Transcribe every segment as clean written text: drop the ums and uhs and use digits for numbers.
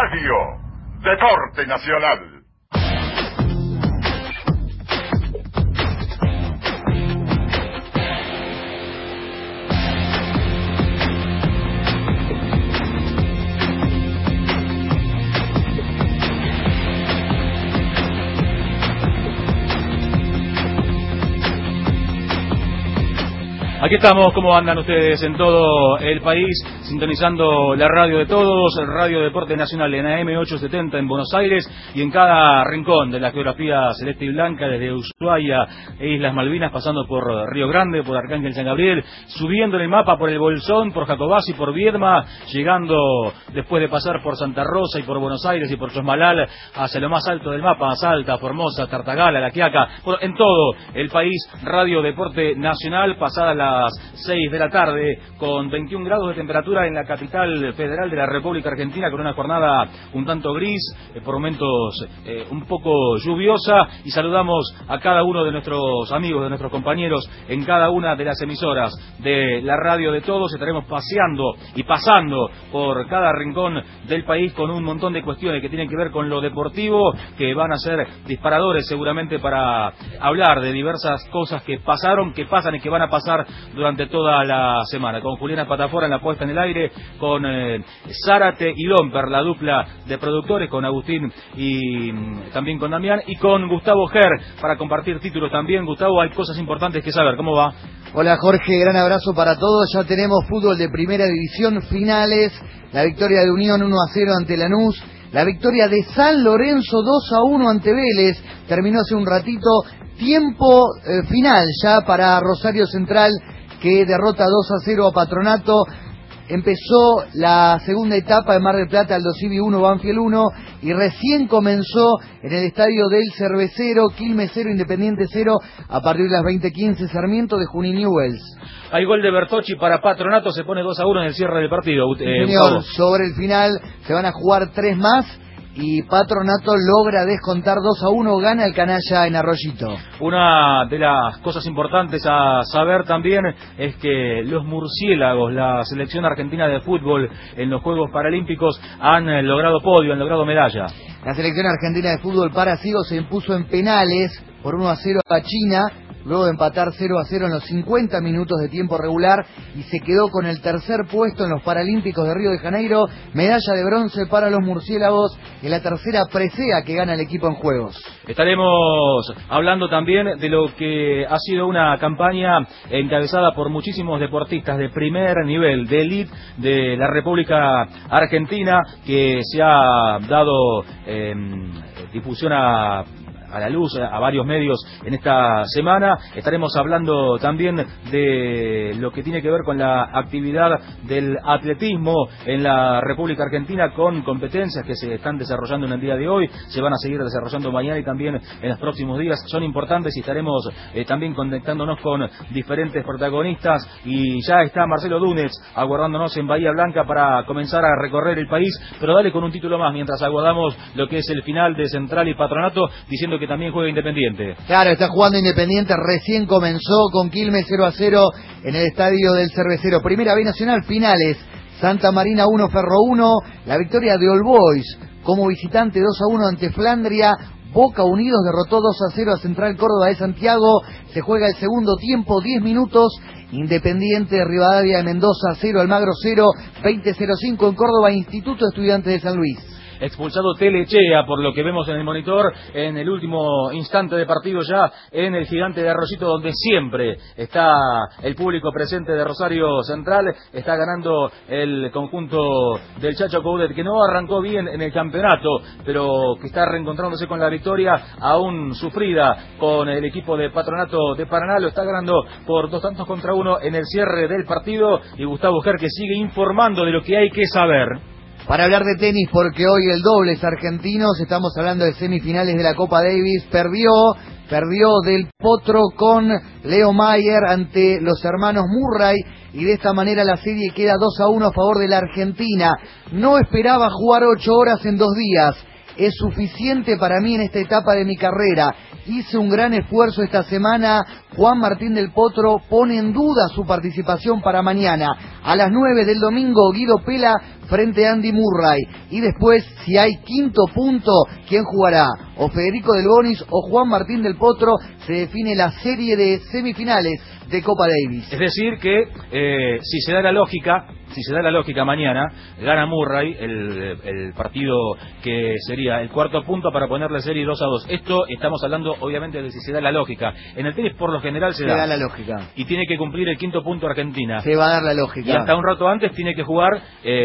Radio Deporte Nacional. Aquí estamos, ¿cómo andan ustedes en todo el país? Sintonizando la radio de todos, el Radio Deporte Nacional en AM 870 en Buenos Aires y en cada rincón de la geografía celeste y blanca, desde Ushuaia e Islas Malvinas, pasando por Río Grande, por Arcángel San Gabriel, subiendo en el mapa por el Bolsón, por Jacobasi, por Viedma, llegando después de pasar por Santa Rosa y por Buenos Aires y por Chosmalal hacia lo más alto del mapa, Salta, Formosa, Tartagala, La Quiaca, bueno, en todo el país, Radio Deporte Nacional, pasada las 6 de la tarde, con 21 grados de temperatura en la capital federal de la República Argentina, con una jornada un tanto gris, por momentos un poco lluviosa, y saludamos a cada uno de nuestros amigos, de nuestros compañeros en cada una de las emisoras de la radio de todos. Estaremos paseando y pasando por cada rincón del país con un montón de cuestiones que tienen que ver con lo deportivo, que van a ser disparadores seguramente para hablar de diversas cosas que pasaron, que pasan y que van a pasar durante toda la semana, con Juliana Patafora en la puesta en el aire, con Zárate y Lomper, la dupla de productores, con Agustín y también con Damián, y con Gustavo Ger para compartir títulos también. Gustavo, hay cosas importantes que saber, ¿cómo va? Hola Jorge, gran abrazo para todos. Ya tenemos fútbol de primera división, finales, la victoria de Unión 1-0 ante Lanús, la victoria de San Lorenzo 2-1 ante Vélez, terminó hace un ratito. Tiempo final ya para Rosario Central, que derrota 2-0 a Patronato. Empezó la segunda etapa de Mar del Plata, Aldo Civi 1, Banfield 1, y recién comenzó en el estadio del Cervecero, Quilmes 0, Independiente 0, a partir de las 20:15, Sarmiento de Junín Newells. Hay gol de Bertocci para Patronato, se pone 2-1 en el cierre del partido. Señor, sobre el final se van a jugar 3 más. Y Patronato logra descontar 2-1, gana el canalla en Arroyito. Una de las cosas importantes a saber también es que los murciélagos, la selección argentina de fútbol en los Juegos Paralímpicos, han logrado podio, han logrado medalla. La selección argentina de fútbol para Sigo se impuso en penales por 1-0 a China, luego de empatar 0-0 en los 50 minutos de tiempo regular, y se quedó con el tercer puesto en los Paralímpicos de Río de Janeiro. Medalla de bronce para los murciélagos en la tercera presea que gana el equipo en Juegos. Estaremos hablando también de lo que ha sido una campaña encabezada por muchísimos deportistas de primer nivel, de élite de la República Argentina, que se ha dado difusión a la luz a varios medios en esta semana. Estaremos hablando también de lo que tiene que ver con la actividad del atletismo en la República Argentina, con competencias que se están desarrollando en el día de hoy, se van a seguir desarrollando mañana y también en los próximos días. Son importantes y estaremos también conectándonos con diferentes protagonistas, y ya está Marcelo Dúnez aguardándonos en Bahía Blanca para comenzar a recorrer el país, pero dale con un título más mientras aguardamos lo que es el final de Central y Patronato, diciendo que también juega Independiente. Claro, está jugando Independiente, recién comenzó con Quilmes 0-0 en el estadio del Cervecero. Primera B Nacional, finales, Santa Marina 1, Ferro 1, la victoria de All Boys como visitante 2-1 ante Flandria. Boca Unidos derrotó 2-0 a Central Córdoba de Santiago. Se juega el segundo tiempo, 10 minutos. Independiente de Rivadavia de Mendoza 0, Almagro 0, 20:05 en Córdoba, Instituto Estudiantes de San Luis. Expulsado Telechea, por lo que vemos en el monitor, en el último instante de partido ya en el Gigante de Arroyito, donde siempre está el público presente de Rosario Central. Está ganando el conjunto del Chacho Coudet, que no arrancó bien en el campeonato, pero que está reencontrándose con la victoria, aún sufrida con el equipo de Patronato de Paraná. Lo está ganando por 2-1 en el cierre del partido, y Gustavo Ger, que sigue informando de lo que hay que saber. Para hablar de tenis, porque hoy el dobles argentinos, estamos hablando de semifinales de la Copa Davis, perdió Del Potro con Leo Mayer ante los hermanos Murray, y de esta manera la serie queda 2-1 a favor de la Argentina. No esperaba jugar 8 horas en 2 días. es suficiente para mí en esta etapa de mi carrera. Hice un gran esfuerzo esta semana. Juan Martín del Potro pone en duda su participación para mañana. A las 9 del domingo, Guido Pela frente a Andy Murray. Y después, si hay quinto punto, ¿quién jugará? O Federico Del Bonis o Juan Martín del Potro. Se define la serie de semifinales de Copa Davis. Es decir que si se da la lógica mañana, gana Murray el partido que sería el cuarto punto para poner la serie 2-2. Esto estamos hablando obviamente de si se da la lógica. En el tenis por lo general se da la lógica. Y tiene que cumplir el quinto punto Argentina. Se va a dar la lógica. Y hasta un rato antes tiene que jugar,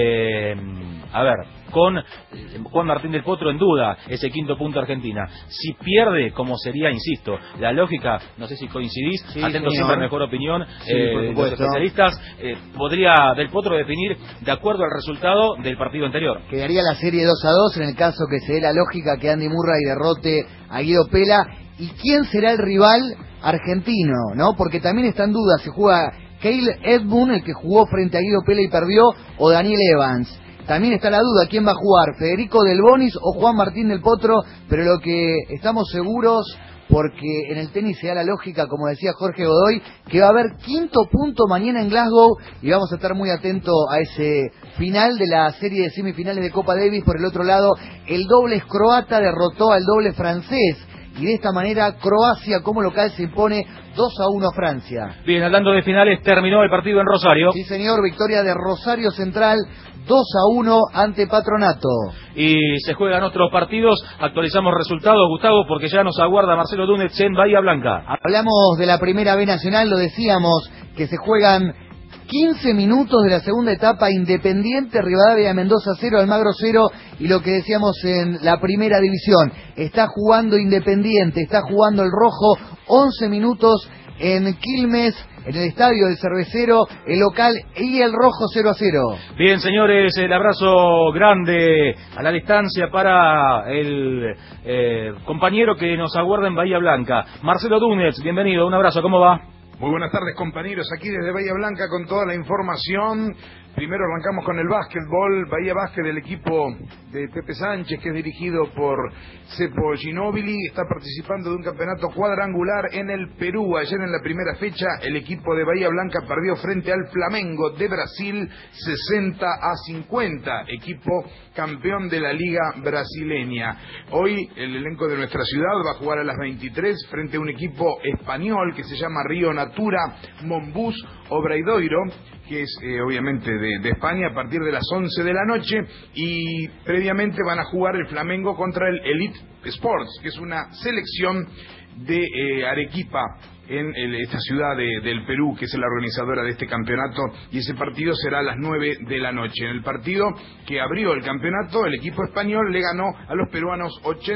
con Juan Martín del Potro en duda ese quinto punto Argentina. Si pierde, como sería, insisto, la lógica, no sé si coincidís, sí, atento siempre a mejor opinión por los especialistas, podría Del Potro definir de acuerdo al resultado del partido anterior. Quedaría la serie 2-2 en el caso que se dé la lógica que Andy Murray derrote a Guido Pela. ¿Y quién será el rival argentino? ¿No? Porque también está en duda si juega Kyle Edmund, el que jugó frente a Guido Pela y perdió, o Daniel Evans. También está la duda, ¿quién va a jugar? ¿Federico Del Bonis o Juan Martín del Potro? Pero lo que estamos seguros, porque en el tenis se da la lógica, como decía Jorge Godoy, que va a haber quinto punto mañana en Glasgow y vamos a estar muy atentos a ese final de la serie de semifinales de Copa Davis. Por el otro lado, el dobles croata derrotó al doble francés y de esta manera Croacia como local se impone 2-1 a Francia. Bien, hablando de finales, terminó el partido en Rosario. Sí, señor, victoria de Rosario Central 2-1 ante Patronato. Y se juegan otros partidos, actualizamos resultados, Gustavo, porque ya nos aguarda Marcelo Túnez en Bahía Blanca. Hablamos de la Primera B Nacional, lo decíamos, que se juegan 15 minutos de la segunda etapa. Independiente, Rivadavia de Mendoza 0, Almagro 0, y lo que decíamos en la Primera División, está jugando Independiente, está jugando el Rojo, 11 minutos en Quilmes, en el estadio del Cervecero, el local y el Rojo 0-0. Bien, señores, el abrazo grande a la distancia para el compañero que nos aguarda en Bahía Blanca, Marcelo Túnez. Bienvenido, un abrazo, ¿cómo va? Muy buenas tardes, compañeros, aquí desde Bahía Blanca con toda la información. Primero arrancamos con el básquetbol, Bahía Básquet del equipo de Pepe Sánchez, que es dirigido por Cepo Ginóbili, está participando de un campeonato cuadrangular en el Perú. Ayer en la primera fecha el equipo de Bahía Blanca perdió frente al Flamengo de Brasil 60-50, equipo campeón de la Liga Brasileña. Hoy el elenco de nuestra ciudad va a jugar a las 23 frente a un equipo español que se llama Río Natura Monbus Obradoiro, que es obviamente de España, a partir de las 11 de la noche, y previamente van a jugar el Flamengo contra el Elite Sports, que es una selección de Arequipa, en esta ciudad del Perú, que es la organizadora de este campeonato, y ese partido será a las 9 de la noche. En el partido que abrió el campeonato, el equipo español le ganó a los peruanos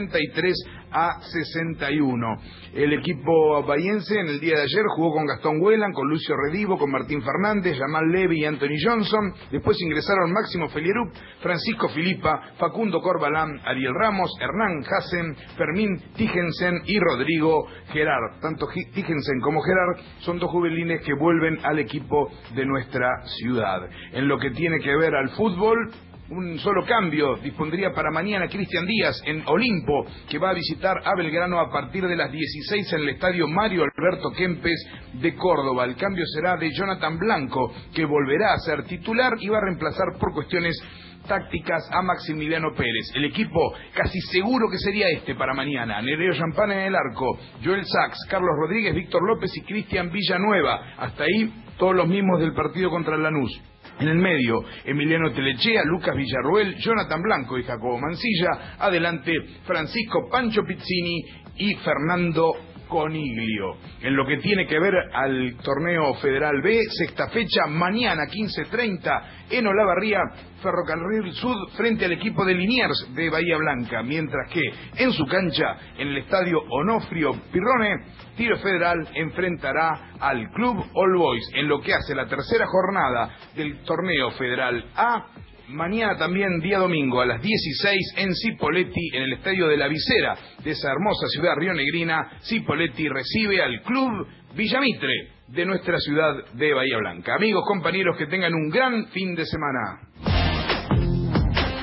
83-61. El equipo bahiense en el día de ayer jugó con Gastón Huelan, con Lucio Redivo, con Martín Fernández, Jamal Levy y Anthony Johnson. Después ingresaron Máximo Felierup, Francisco Filipa, Facundo Corbalán, Ariel Ramos, Hernán Hassen, Fermín Tijensen y Rodrigo Gerard. Tanto Tijensen como Gerard son dos juveniles que vuelven al equipo de nuestra ciudad. En lo que tiene que ver al fútbol, un solo cambio dispondría para mañana Cristian Díaz en Olimpo, que va a visitar a Belgrano a partir de las 16 en el estadio Mario Alberto Kempes de Córdoba. El cambio será de Jonathan Blanco, que volverá a ser titular y va a reemplazar por cuestiones tácticas a Maximiliano Pérez. El equipo casi seguro que sería este para mañana: Nereo Champana en el arco, Joel Sachs, Carlos Rodríguez, Víctor López y Cristian Villanueva. Hasta ahí todos los mismos del partido contra el Lanús. En el medio, Emiliano Telechea, Lucas Villarroel, Jonathan Blanco y Jacobo Mancilla. Adelante, Francisco Pancho Pizzini y Fernando Coniglio. En lo que tiene que ver al torneo Federal B, sexta fecha, mañana 15:30 en Olavarría, Ferrocarril Sud frente al equipo de Liniers de Bahía Blanca, mientras que en su cancha, en el estadio Onofrio Pirrone, Tiro Federal enfrentará al Club All Boys. En lo que hace la tercera jornada del torneo Federal A, mañana también, día domingo, a las 16 en Cipolletti, en el estadio de la Visera de esa hermosa ciudad rionegrina, Cipolletti recibe al Club Villamitre de nuestra ciudad de Bahía Blanca. Amigos, compañeros, que tengan un gran fin de semana.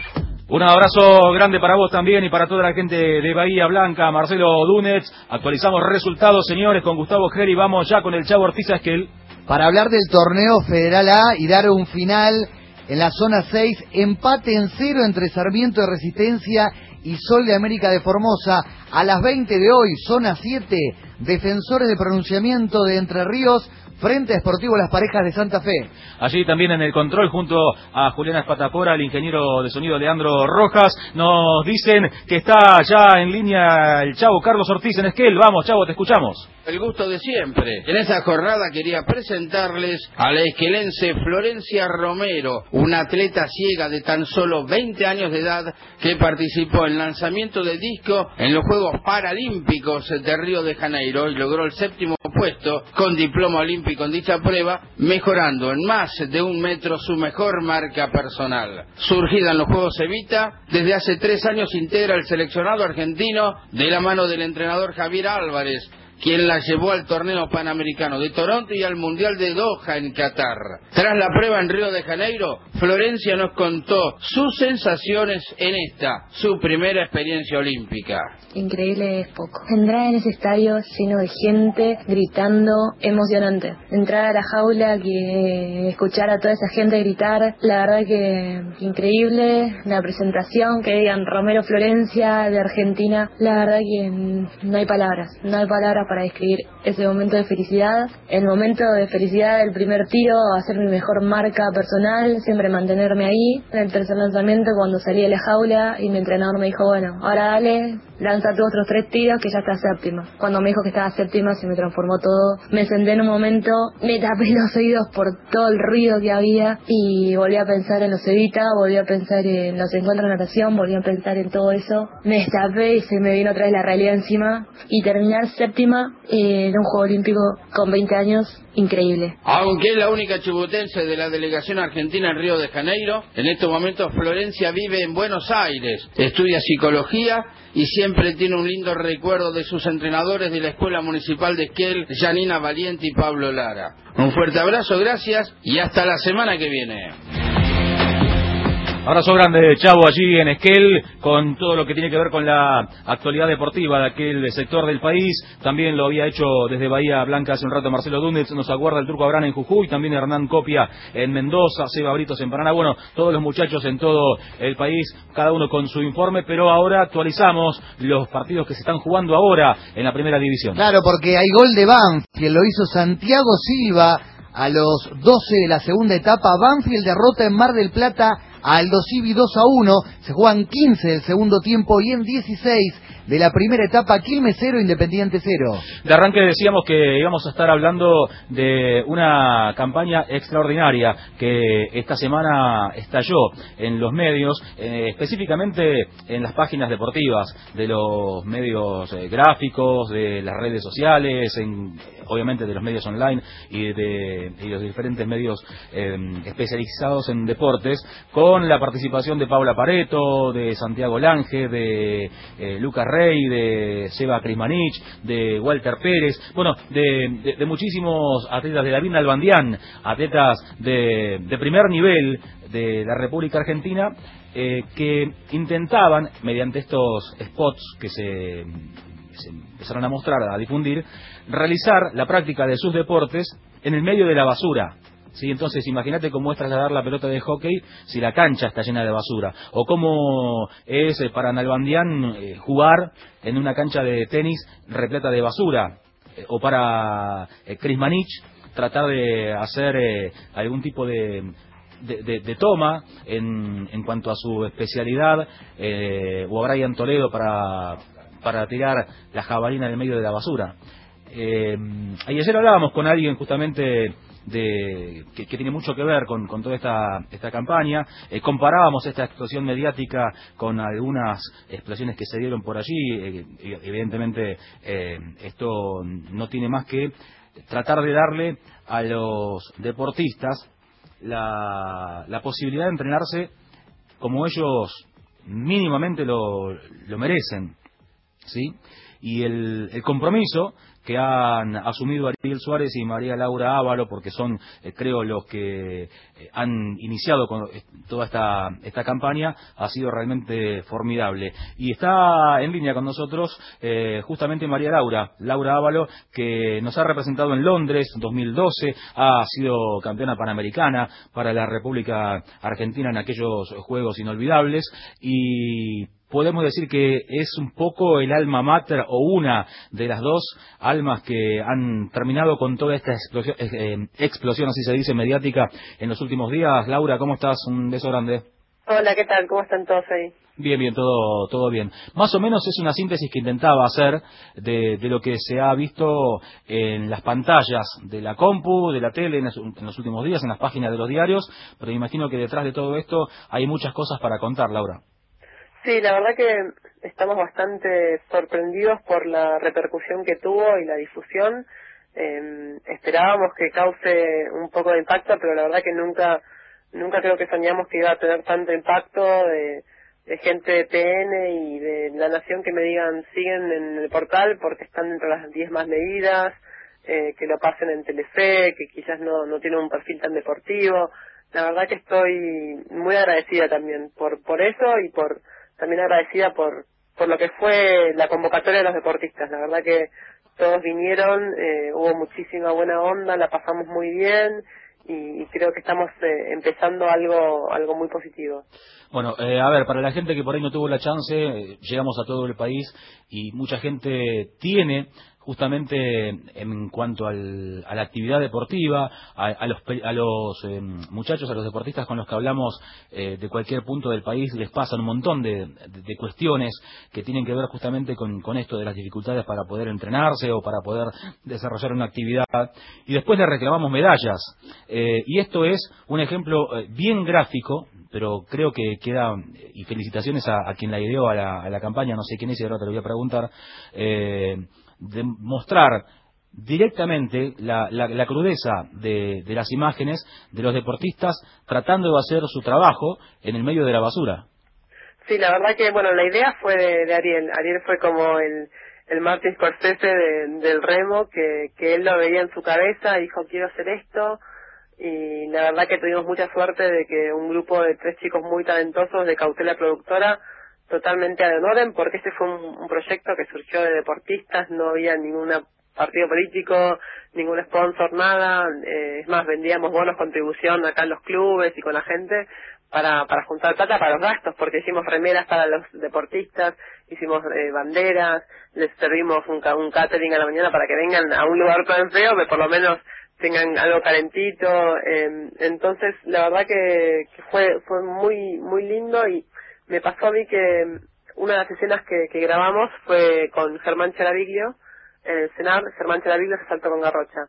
Un abrazo grande para vos también y para toda la gente de Bahía Blanca. Marcelo Dunez, actualizamos resultados, señores, con Gustavo Geri. Vamos ya con el Chavo Ortiz Esquel. Para hablar del torneo Federal A y dar un final en la zona 6, empate en 0 entre Sarmiento de Resistencia y Sol de América de Formosa. A las 20 de hoy, zona 7, Defensores de Pronunciamiento de Entre Ríos frente a Sportivo Las Parejas de Santa Fe. Allí también en el control, junto a Juliana Espatapora, el ingeniero de sonido Leandro Rojas, nos dicen que está ya en línea el Chavo Carlos Ortiz en Esquel. Vamos, Chavo, te escuchamos. El gusto de siempre. En esta jornada quería presentarles a la esquelense Florencia Romero, una atleta ciega de tan solo 20 años de edad que participó en lanzamiento de disco en los Juegos Paralímpicos de Río de Janeiro y logró el 7º puesto con diploma olímpico en dicha prueba, mejorando en más de 1 metro su mejor marca personal. Surgida en los Juegos Evita, desde hace 3 años integra el seleccionado argentino de la mano del entrenador Javier Álvarez, quien la llevó al torneo panamericano de Toronto y al mundial de Doha en Qatar. Tras la prueba en Río de Janeiro, Florencia nos contó sus sensaciones en esta, su primera experiencia olímpica. Increíble es poco. Entrar en ese estadio lleno de gente, gritando, emocionante. Entrar a la jaula, que escuchar a toda esa gente gritar, la verdad que increíble. La presentación, que digan Romero Florencia de Argentina, la verdad que no hay palabras para describir ese momento de felicidad. El momento de felicidad del primer tiro, hacer mi mejor marca personal, siempre mantenerme ahí. En el tercer lanzamiento, cuando salí de la jaula y mi entrenador me dijo, bueno, ahora dale, lanza tus otros 3 tiros que ya estás séptima. Cuando me dijo que estaba séptima se me transformó todo. Me senté en un momento, me tapé los oídos por todo el ruido que había y volví a pensar en los Evita, volví a pensar en los encuentros de natación, volví a pensar en todo eso. Me destapé y se me vino otra vez la realidad encima. Y terminar séptima en un Juego Olímpico con 20 años, increíble. Aunque es la única chubutense de la delegación argentina en Río de Janeiro, en estos momentos Florencia vive en Buenos Aires, estudia psicología y siempre tiene un lindo recuerdo de sus entrenadores de la Escuela Municipal de Esquel, Janina Valiente y Pablo Lara. Un fuerte abrazo, gracias y hasta la semana que viene. Abrazo grande, Chavo, allí en Esquel, con todo lo que tiene que ver con la actualidad deportiva de aquel sector del país. También lo había hecho desde Bahía Blanca hace un rato Marcelo Dúnez, nos aguarda el Turco Abrana en Jujuy, también Hernán Copia en Mendoza, Seba Britos en Paraná. Bueno, todos los muchachos en todo el país, cada uno con su informe, pero ahora actualizamos los partidos que se están jugando ahora en la primera división. Claro, porque hay gol de Banfield, lo hizo Santiago Silva a los 12 de la segunda etapa. Banfield derrota en Mar del Plata a Aldo Civi 2-1, se juegan 15 del segundo tiempo y en 16 de la primera etapa, Quilmes 0, Independiente 0. De arranque decíamos que íbamos a estar hablando de una campaña extraordinaria que esta semana estalló en los medios, específicamente en las páginas deportivas de los medios gráficos, de las redes sociales, obviamente de los medios online y de los diferentes medios especializados en deportes, con la participación de Paula Pareto, de Santiago Lange, de Lucas Rey, de Seba Crismanich, de Walter Pérez, bueno, de muchísimos atletas, de David Nalbandián, atletas de primer nivel de la República Argentina, que intentaban, mediante estos spots que se empezaron a mostrar, a difundir, realizar la práctica de sus deportes en el medio de la basura. Sí, entonces imagínate cómo es trasladar la pelota de hockey si la cancha está llena de basura, o cómo es para Nalbandián jugar en una cancha de tenis repleta de basura, o para Crismanich tratar de hacer algún tipo de toma en cuanto a su especialidad, o a Brian Toledo para tirar la jabalina en el medio de la basura. Ayer hablábamos con alguien justamente que tiene mucho que ver con toda esta campaña. Comparábamos esta explosión mediática con algunas explosiones que se dieron por allí. Evidentemente esto no tiene más que tratar de darle a los deportistas la posibilidad de entrenarse como ellos mínimamente lo merecen. ¿sí? Y el compromiso que han asumido Ariel Suárez y María Laura Ávalo, porque son, creo, los que han iniciado con toda esta campaña, ha sido realmente formidable. Y está en línea con nosotros justamente María Laura Ávalo, que nos ha representado en Londres 2012, ha sido campeona panamericana para la República Argentina en aquellos Juegos inolvidables, y podemos decir que es un poco el alma mater o una de las dos almas que han terminado con toda esta explosión, así se dice, mediática en los últimos días. Laura, ¿cómo estás? Un beso grande. Hola, ¿qué tal? ¿Cómo están todos ahí? Bien, todo bien. Más o menos es una síntesis que intentaba hacer de lo que se ha visto en las pantallas de la compu, de la tele en los últimos días, en las páginas de los diarios, pero me imagino que detrás de todo esto hay muchas cosas para contar, Laura. Sí, la verdad que estamos bastante sorprendidos por la repercusión que tuvo y la difusión. Esperábamos que cause un poco de impacto, pero la verdad que nunca creo que soñamos que iba a tener tanto impacto de gente de TN y de La Nación que me digan siguen en el portal porque están dentro de las 10 más leídas, que lo pasen en Telefe, que quizás no tienen un perfil tan deportivo. La verdad que estoy muy agradecida también por eso y también agradecida por lo que fue la convocatoria de los deportistas. La verdad que todos vinieron, hubo muchísima buena onda, la pasamos muy bien y creo que estamos empezando algo muy positivo. Bueno, a ver, para la gente que por ahí no tuvo la chance, llegamos a todo el país y mucha gente tiene justamente en cuanto a la actividad deportiva, a los muchachos, a los deportistas con los que hablamos de cualquier punto del país, les pasan un montón de cuestiones que tienen que ver justamente con esto de las dificultades para poder entrenarse o para poder desarrollar una actividad, y después le reclamamos medallas, y esto es un ejemplo bien gráfico, pero creo que queda, y felicitaciones a quien la ideó a la campaña, no sé quién es y ahora te lo voy a preguntar, de mostrar directamente la crudeza de las imágenes de los deportistas tratando de hacer su trabajo en el medio de la basura. Sí, la verdad que, bueno, la idea fue de Ariel. Ariel fue como el Martin Scorsese del remo, que él lo veía en su cabeza y dijo, quiero hacer esto. Y la verdad que tuvimos mucha suerte de que un grupo de 3 chicos muy talentosos de Cautela Productora totalmente ad honorem, porque este fue un proyecto que surgió de deportistas, no había ningún partido político, ningún sponsor, nada. Es más, vendíamos bonos contribución acá en los clubes y con la gente para juntar plata para los gastos, porque hicimos remeras para los deportistas, hicimos banderas, les servimos un catering a la mañana para que vengan a un lugar tan feo, que por lo menos tengan algo calentito. Entonces la verdad que fue muy lindo, y me pasó a mí que una de las escenas que grabamos fue con Germán Cheraviglio en el CENAR. Germán Cheraviglio se saltó con Garrocha,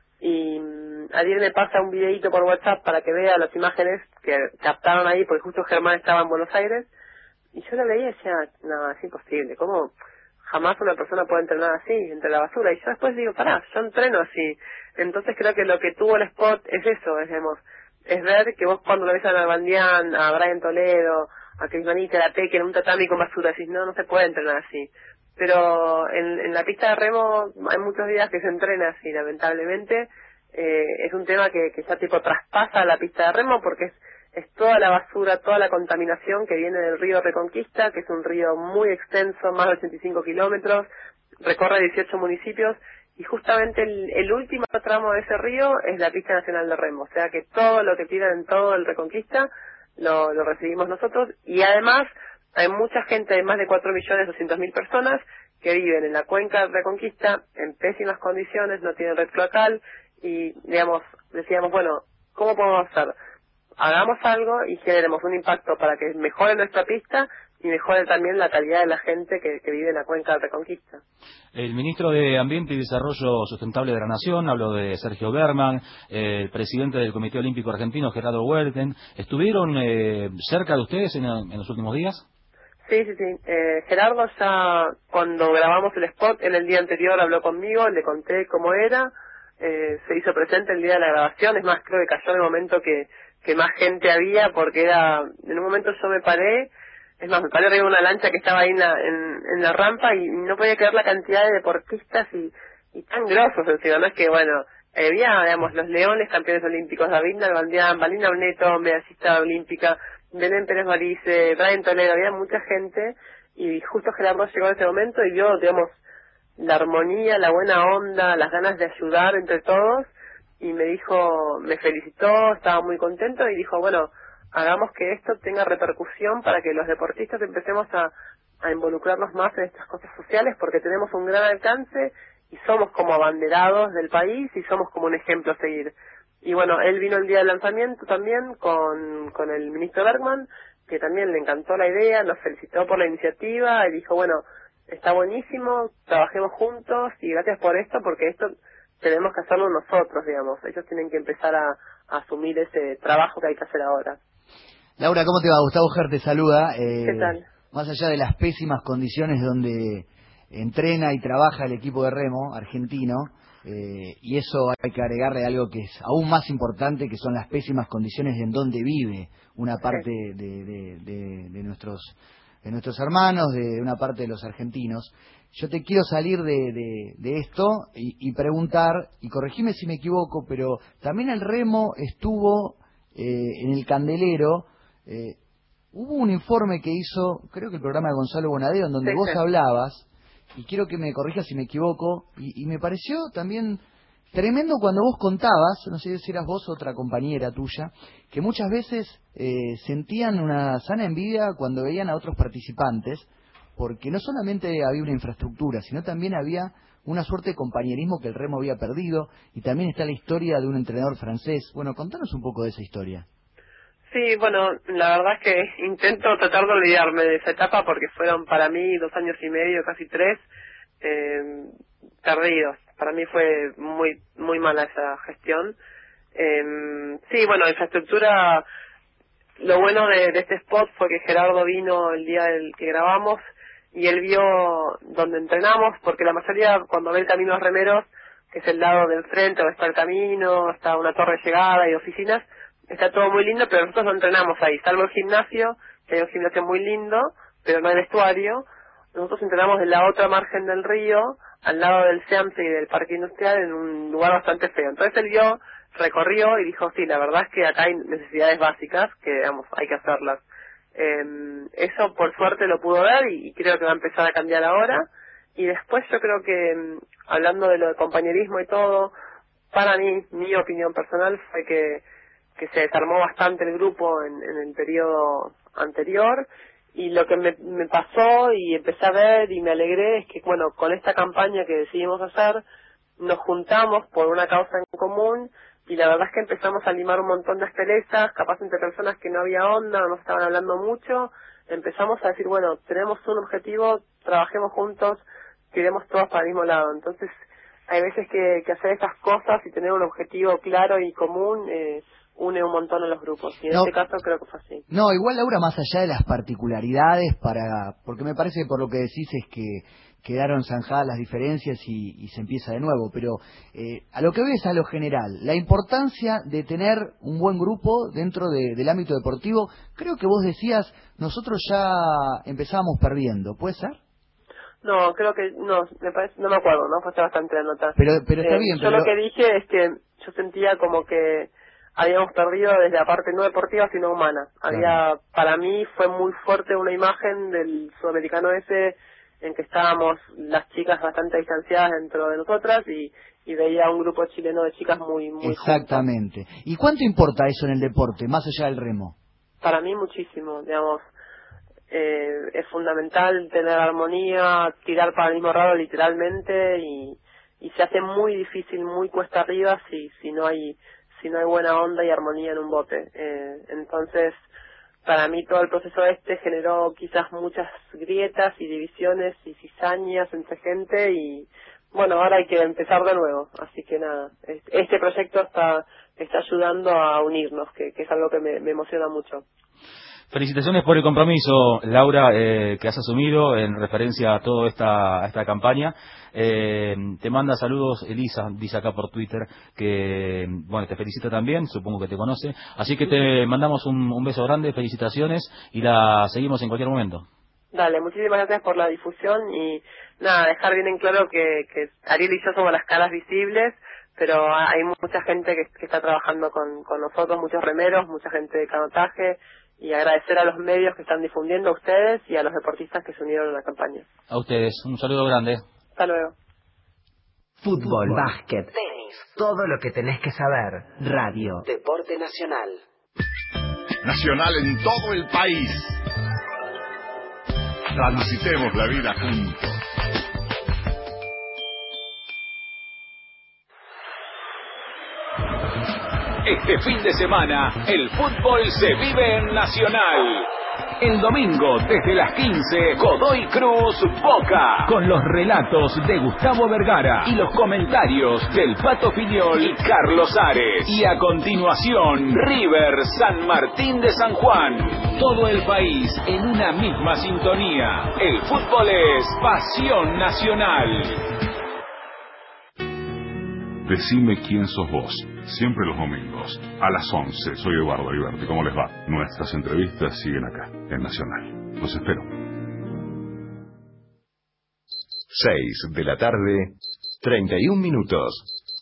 y Ariel me pasa un videito por WhatsApp para que vea las imágenes que captaron ahí, porque justo Germán estaba en Buenos Aires, y yo la veía y decía, no, es imposible, ¿cómo jamás una persona puede entrenar así, entre la basura? Y yo después digo, pará, yo entreno así. Entonces creo que lo que tuvo el spot es eso, es ver que vos cuando lo ves a Nalbandián, a Brian Toledo, a Crismanita, a la Peque en un tatami con basura, decís, no se puede entrenar así. Pero en la pista de remo hay muchos días que se entrena así, lamentablemente. Es un tema que ya tipo traspasa la pista de remo, porque es toda la basura, toda la contaminación que viene del río Reconquista, que es un río muy extenso, más de 85 kilómetros, recorre 18 municipios, y justamente el último tramo de ese río es la pista nacional de remo, o sea que todo lo que tiran en todo el Reconquista lo recibimos nosotros, y además hay mucha gente, hay más de 4.200.000 personas que viven en la cuenca de Reconquista en pésimas condiciones, no tienen red cloacal, y decíamos, bueno, ¿cómo podemos hacer? Hagamos algo y generemos un impacto para que mejore nuestra pista y mejore también la calidad de la gente que vive en la cuenca de Reconquista. El ministro de Ambiente y Desarrollo Sustentable de la Nación, hablo de Sergio Berman, el presidente del Comité Olímpico Argentino, Gerardo Huerten, ¿estuvieron cerca de ustedes en los últimos días? Sí. Gerardo ya cuando grabamos el spot, en el día anterior habló conmigo, le conté cómo era, se hizo presente el día de la grabación, es más, creo que cayó en el momento que más gente había, porque en un momento yo me paré, Es más, me paré arriba de una lancha que estaba ahí en la rampa y no podía creer la cantidad de deportistas y tan grosos encima. No es que, bueno, había, digamos, los Leones, campeones olímpicos, David Nalbandián, Valina Uneto, medallista olímpica, Belén Pérez Balice, Brian Toledo, había mucha gente y justo Gerardo llegó en ese momento y vio, digamos, la armonía, la buena onda, las ganas de ayudar entre todos y me dijo, me felicitó, estaba muy contento y dijo, bueno, hagamos que esto tenga repercusión para que los deportistas empecemos a involucrarnos más en estas cosas sociales porque tenemos un gran alcance y somos como abanderados del país y somos como un ejemplo a seguir. Y bueno, él vino el día del lanzamiento también con el ministro Bergman, que también le encantó la idea, nos felicitó por la iniciativa y dijo, bueno, está buenísimo, trabajemos juntos y gracias por esto porque esto tenemos que hacerlo nosotros, digamos. Ellos tienen que empezar a asumir ese trabajo que hay que hacer ahora. Laura, ¿cómo te va? Gustavo Ger te saluda. ¿Qué tal? Más allá de las pésimas condiciones donde entrena y trabaja el equipo de remo argentino, y eso hay que agregarle algo que es aún más importante, que son las pésimas condiciones en donde vive una parte de nuestros hermanos, de una parte de los argentinos. Yo te quiero salir de esto y preguntar, y corregime si me equivoco, pero también el remo estuvo en el candelero. Hubo un informe que hizo, creo que el programa de Gonzalo Bonadeo, en donde vos hablabas, y quiero que me corrijas si me equivoco, y me pareció también tremendo cuando vos contabas, no sé si eras vos o otra compañera tuya, que muchas veces sentían una sana envidia cuando veían a otros participantes, porque no solamente había una infraestructura, sino también había una suerte de compañerismo que el remo había perdido, y también está la historia de un entrenador francés. Bueno, contanos un poco de esa historia. Sí, bueno, la verdad es que intento tratar de olvidarme de esa etapa porque fueron para mí 2 años y medio, casi 3, perdidos. Para mí fue muy mala esa gestión. Sí, bueno, infraestructura, lo bueno de este spot fue que Gerardo vino el día del que grabamos y él vio donde entrenamos, porque la mayoría cuando ve el camino a los remeros, que es el lado del frente donde está el camino, está una torre de llegada y oficinas, está todo muy lindo, pero nosotros no entrenamos ahí, salvo el gimnasio, que hay un gimnasio muy lindo, pero no hay vestuario. Nosotros entrenamos en la otra margen del río, al lado del SEAMSE y del Parque Industrial, en un lugar bastante feo. Entonces él vio, recorrió y dijo, sí, la verdad es que acá hay necesidades básicas que, digamos, hay que hacerlas. Eso por suerte lo pudo ver y creo que va a empezar a cambiar ahora. Y después yo creo que, hablando de lo de compañerismo y todo, para mí, mi opinión personal fue que se desarmó bastante el grupo en el periodo anterior y lo que me pasó y empecé a ver y me alegré es que, bueno, con esta campaña que decidimos hacer, nos juntamos por una causa en común y la verdad es que empezamos a limar un montón de asperezas, capaz entre personas que no había onda, no nos estaban hablando mucho, empezamos a decir, bueno, tenemos un objetivo, trabajemos juntos, tiremos todos para el mismo lado. Entonces, hay veces que hacer estas cosas y tener un objetivo claro y común une un montón a los grupos, y en este caso creo que fue así. No, igual, Laura, más allá de las particularidades, porque me parece que por lo que decís es que quedaron zanjadas las diferencias y se empieza de nuevo, pero a lo que ves a lo general, la importancia de tener un buen grupo dentro del ámbito deportivo, creo que vos decías, nosotros ya empezábamos perdiendo, ¿puede ser? No, creo que, no, me parece, no me acuerdo, ¿no? Fue bastante la nota. Pero está bien, yo lo que dije es que yo sentía como que habíamos perdido desde la parte no deportiva sino humana. Claro. Para mí fue muy fuerte una imagen del sudamericano ese en que estábamos las chicas bastante distanciadas dentro de nosotras y veía un grupo chileno de chicas muy exactamente. Juntos. ¿Y cuánto importa eso en el deporte, más allá del remo? Para mí muchísimo, digamos. Es fundamental tener armonía, tirar para el mismo lado literalmente y se hace muy difícil, muy cuesta arriba si no hay buena onda y armonía en un bote. Entonces, para mí todo el proceso generó quizás muchas grietas y divisiones y cizañas entre gente y bueno, ahora hay que empezar de nuevo. Así que nada, este proyecto está ayudando a unirnos, que es algo que me emociona mucho. Felicitaciones por el compromiso, Laura, que has asumido en referencia a toda esta campaña. Te manda saludos Elisa, dice acá por Twitter, que bueno, te felicita también, supongo que te conoce. Así que te mandamos un beso grande, felicitaciones, y la seguimos en cualquier momento. Dale, muchísimas gracias por la difusión y nada, dejar bien en claro que Ariel y yo somos las caras visibles, pero hay mucha gente que está trabajando con nosotros, muchos remeros, mucha gente de canotaje, y agradecer a los medios que están difundiendo, a ustedes y a los deportistas que se unieron a la campaña. A ustedes, un saludo grande. Hasta luego. Fútbol, básquet, tenis, todo lo que tenés que saber. Radio, Deporte Nacional. Nacional en todo el país. Transitemos la vida juntos. Este fin de semana, el fútbol se vive en Nacional. El domingo, desde las 15, Godoy Cruz Boca, con los relatos de Gustavo Vergara y los comentarios del Pato Finiol y Carlos Ares. Y a continuación, River San Martín de San Juan. Todo el país en una misma sintonía. El fútbol es pasión nacional. Decime quién sos vos, siempre los domingos, a las 11. Soy Eduardo Iberti, ¿cómo les va? Nuestras entrevistas siguen acá, en Nacional. Los espero. 6 de la tarde, 31 minutos.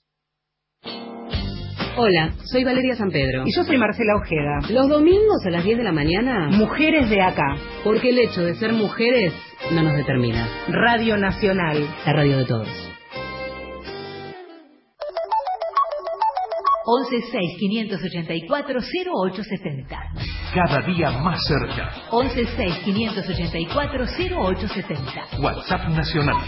Hola, soy Valeria San Pedro. Y yo soy Marcela Ojeda. Los domingos a las 10 de la mañana, Mujeres de Acá. Porque el hecho de ser mujeres no nos determina. Radio Nacional. La radio de todos. 1165840870. Cada día más cerca. 1165840870. WhatsApp Nacional.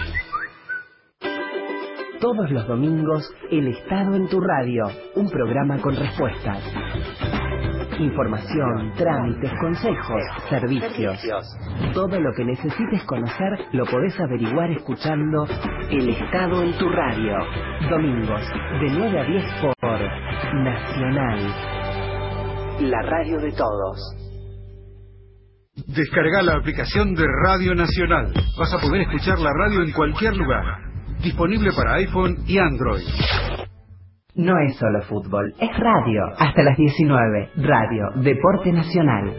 Todos los domingos, El Estado en tu Radio. Un programa con respuestas. Información, trámites, consejos, servicios. Todo lo que necesites conocer lo podés averiguar escuchando El Estado en tu Radio. Domingos, de 9 a 10 por Nacional. La radio de todos. Descarga la aplicación de Radio Nacional. Vas a poder escuchar la radio en cualquier lugar. Disponible para iPhone y Android. No es solo fútbol, es radio. Hasta las 19, Radio Deporte Nacional.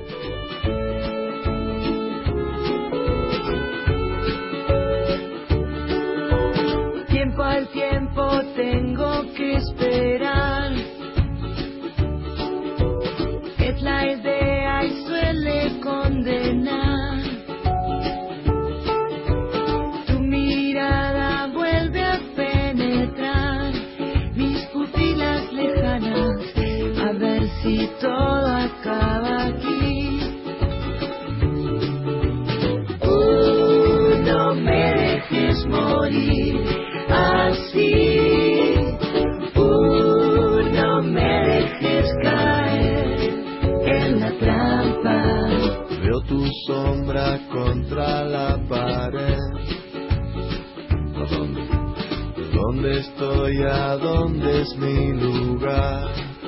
Tiempo al tiempo tengo que esperar. Es la idea y suele condenar. Tu mirada vuelve a penetrar mis pupilas lejanas, a ver si todo acaba aquí. No me dejes morir así. No me dejes caer en la trampa. Veo tu sombra contra la pared. ¿Dónde estoy? ¿A dónde es mi lugar?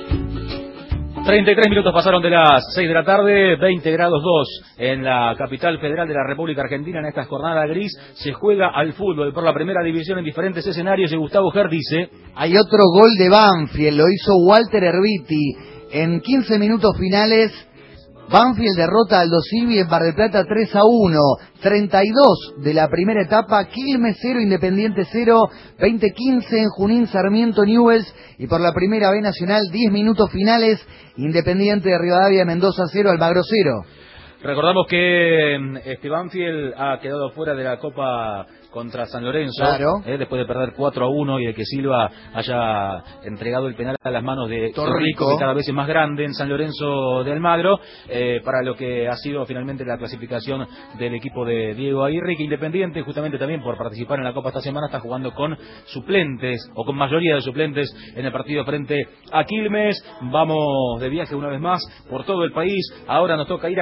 33 minutos pasaron de las 6 de la tarde, 20 grados 2 en la capital federal de la República Argentina. En esta jornada gris se juega al fútbol por la primera división en diferentes escenarios y Gustavo Ger dice: hay otro gol de Banfield, lo hizo Walter Herbiti. En 15 minutos finales, Banfield derrota al Aldo Civi en Mar del Plata 3-1. 32 de la primera etapa, Quilmes 0, Independiente 0, 20-15 en Junín, Sarmiento Newell's. Y por la primera B nacional, 10 minutos finales, Independiente de Rivadavia, Mendoza 0, Almagro 0. Recordamos que Banfield ha quedado fuera de la Copa contra San Lorenzo, claro, después de perder 4-1 y de que Silva haya entregado el penal a las manos de Torrico, que cada vez es más grande en San Lorenzo de Almagro, para lo que ha sido finalmente la clasificación del equipo de Diego Aguirre, que Independiente, justamente también por participar en la Copa esta semana, está jugando con suplentes, o con mayoría de suplentes, en el partido frente a Quilmes. Vamos de viaje una vez más por todo el país. Ahora nos toca ir a Jujuy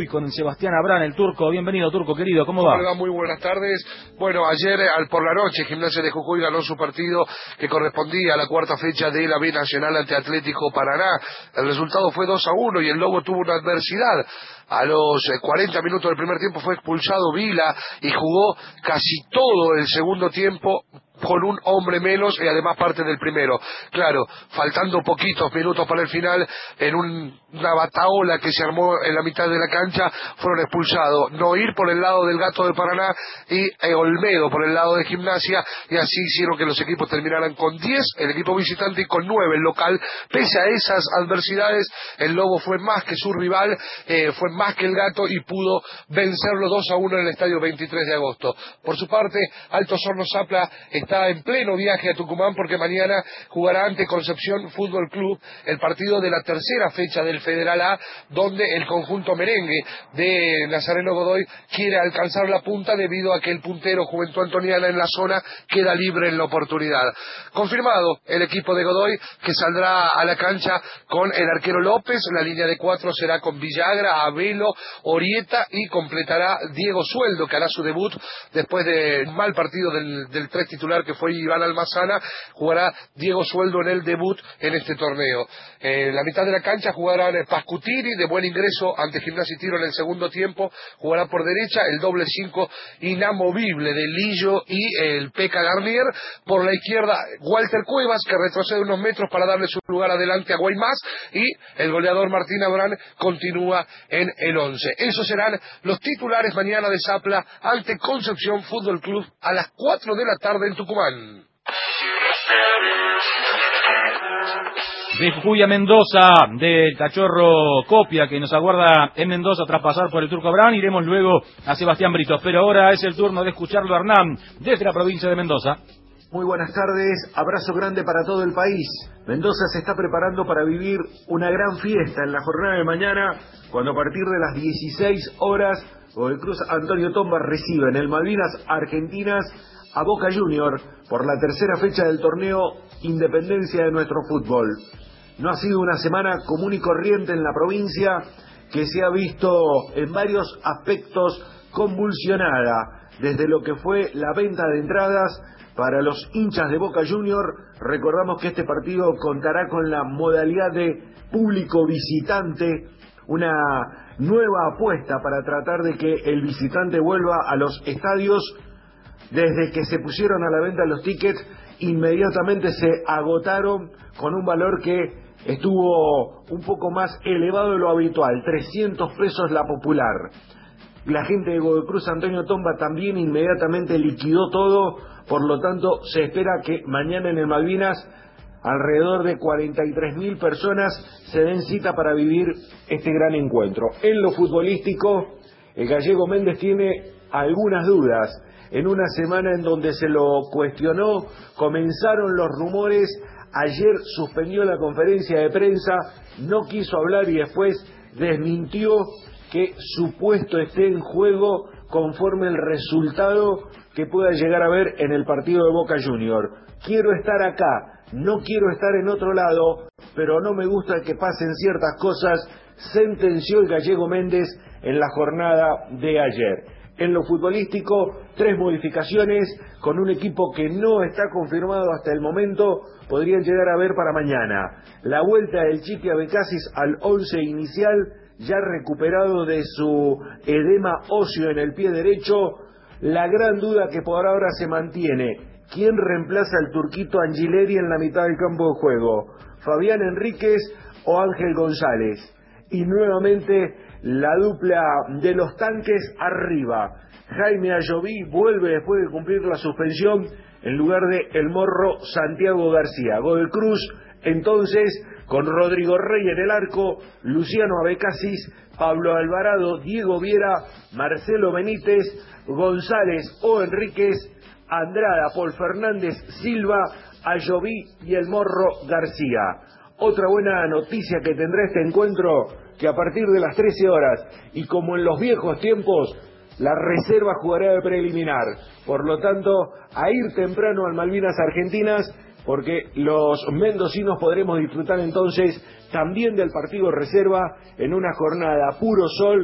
Godoy con Sebastián Abrán, el turco. Bienvenido, turco querido, ¿cómo va? Hola, muy buenas tardes. Bueno, ayer por la noche Gimnasia de Jujuy ganó su partido que correspondía a la cuarta fecha de la B Nacional ante Atlético Paraná. El resultado fue 2-1 y el Lobo tuvo una adversidad. A los 40 minutos del primer tiempo fue expulsado Vila y jugó casi todo el segundo tiempo con un hombre menos y además parte del primero. Claro, faltando poquitos minutos para el final, en una bataola que se armó en la mitad de la cancha, fueron expulsados Noir por el lado del Gato de Paraná y Olmedo por el lado de Gimnasia, y así hicieron que los equipos terminaran con 10, el equipo visitante, y con 9 el local. Pese a esas adversidades, el Lobo fue más que su rival, fue más que el Gato y pudo vencerlo 2-1 en el estadio 23 de agosto. Por su parte, Altos Hornos Zapla está en pleno viaje a Tucumán porque mañana jugará ante Concepción Fútbol Club el partido de la tercera fecha del Federal A, donde el conjunto merengue de Nazareno Godoy quiere alcanzar la punta debido a que el puntero Juventud Antoniana en la zona queda libre en la oportunidad. Confirmado el equipo de Godoy, que saldrá a la cancha con el arquero López, la línea de 4 será con Villagra, Abelo, Orieta y completará Diego Sueldo, que hará su debut después del mal partido del 3 titular que fue Iván Almazana. Jugará Diego Sueldo en el debut en este torneo. En la mitad de la cancha jugarán Pascutini, de buen ingreso ante Gimnasia y Tiro en el segundo tiempo. Jugará por derecha el doble 5 inamovible de Lillo y el Peca Garnier. Por la izquierda Walter Cuevas, que retrocede unos metros para darle su lugar adelante a Guaymás, y el goleador Martín Abrán continúa en el 11. Esos serán los titulares mañana de Zapla ante Concepción Fútbol Club a las 4 de la tarde en Tucumán. De Jujuy a Mendoza, del Cachorro Copia, que nos aguarda en Mendoza tras pasar por el turco Abrán. Iremos luego a Sebastián Britos, pero ahora es el turno de escucharlo a Hernán desde la provincia de Mendoza. Muy buenas tardes, abrazo grande para todo el país. Mendoza se está preparando para vivir una gran fiesta en la jornada de mañana, cuando a partir de las 16 horas Godoy Cruz Antonio Tomba recibe en el Malvinas Argentinas a Boca Junior por la tercera fecha del torneo Independencia de nuestro fútbol. No ha sido una semana común y corriente en la provincia, que se ha visto en varios aspectos convulsionada, desde lo que fue la venta de entradas para los hinchas de Boca Junior. Recordamos que este partido contará con la modalidad de público visitante, una nueva apuesta para tratar de que el visitante vuelva a los estadios. Desde que se pusieron a la venta los tickets, inmediatamente se agotaron con un valor que estuvo un poco más elevado de lo habitual, 300 pesos la popular. La gente de Godoy Cruz Antonio Tomba también inmediatamente liquidó todo, por lo tanto se espera que mañana en el Malvinas alrededor de 43.000 personas se den cita para vivir este gran encuentro. En lo futbolístico, el gallego Méndez tiene algunas dudas. En una semana en donde se lo cuestionó, comenzaron los rumores. Ayer suspendió la conferencia de prensa, no quiso hablar y después desmintió que su puesto esté en juego conforme el resultado que pueda llegar a ver en el partido de Boca Junior. Quiero estar acá, no quiero estar en otro lado, pero no me gusta que pasen ciertas cosas, sentenció el gallego Méndez en la jornada de ayer. En lo futbolístico, 3 modificaciones con un equipo que no está confirmado hasta el momento, podrían llegar a ver para mañana. La vuelta del Chiqui Abecasis al 11 inicial, ya recuperado de su edema óseo en el pie derecho. La gran duda que por ahora se mantiene: ¿quién reemplaza al turquito Angileri en la mitad del campo de juego? ¿Fabián Enríquez o Ángel González? Y nuevamente la dupla de los tanques arriba. Jaime Ayoví vuelve después de cumplir la suspensión en lugar de El Morro Santiago García. Godoy Cruz entonces con Rodrigo Rey en el arco, Luciano Abecasis, Pablo Alvarado, Diego Viera, Marcelo Benítez, González o Enríquez, Andrada, Paul Fernández, Silva, Ayoví y El Morro García. Otra buena noticia que tendrá este encuentro, que a partir de las 13 horas, y como en los viejos tiempos, la reserva jugará de preliminar. Por lo tanto, a ir temprano al Malvinas Argentinas, porque los mendocinos podremos disfrutar entonces también del partido reserva en una jornada puro sol,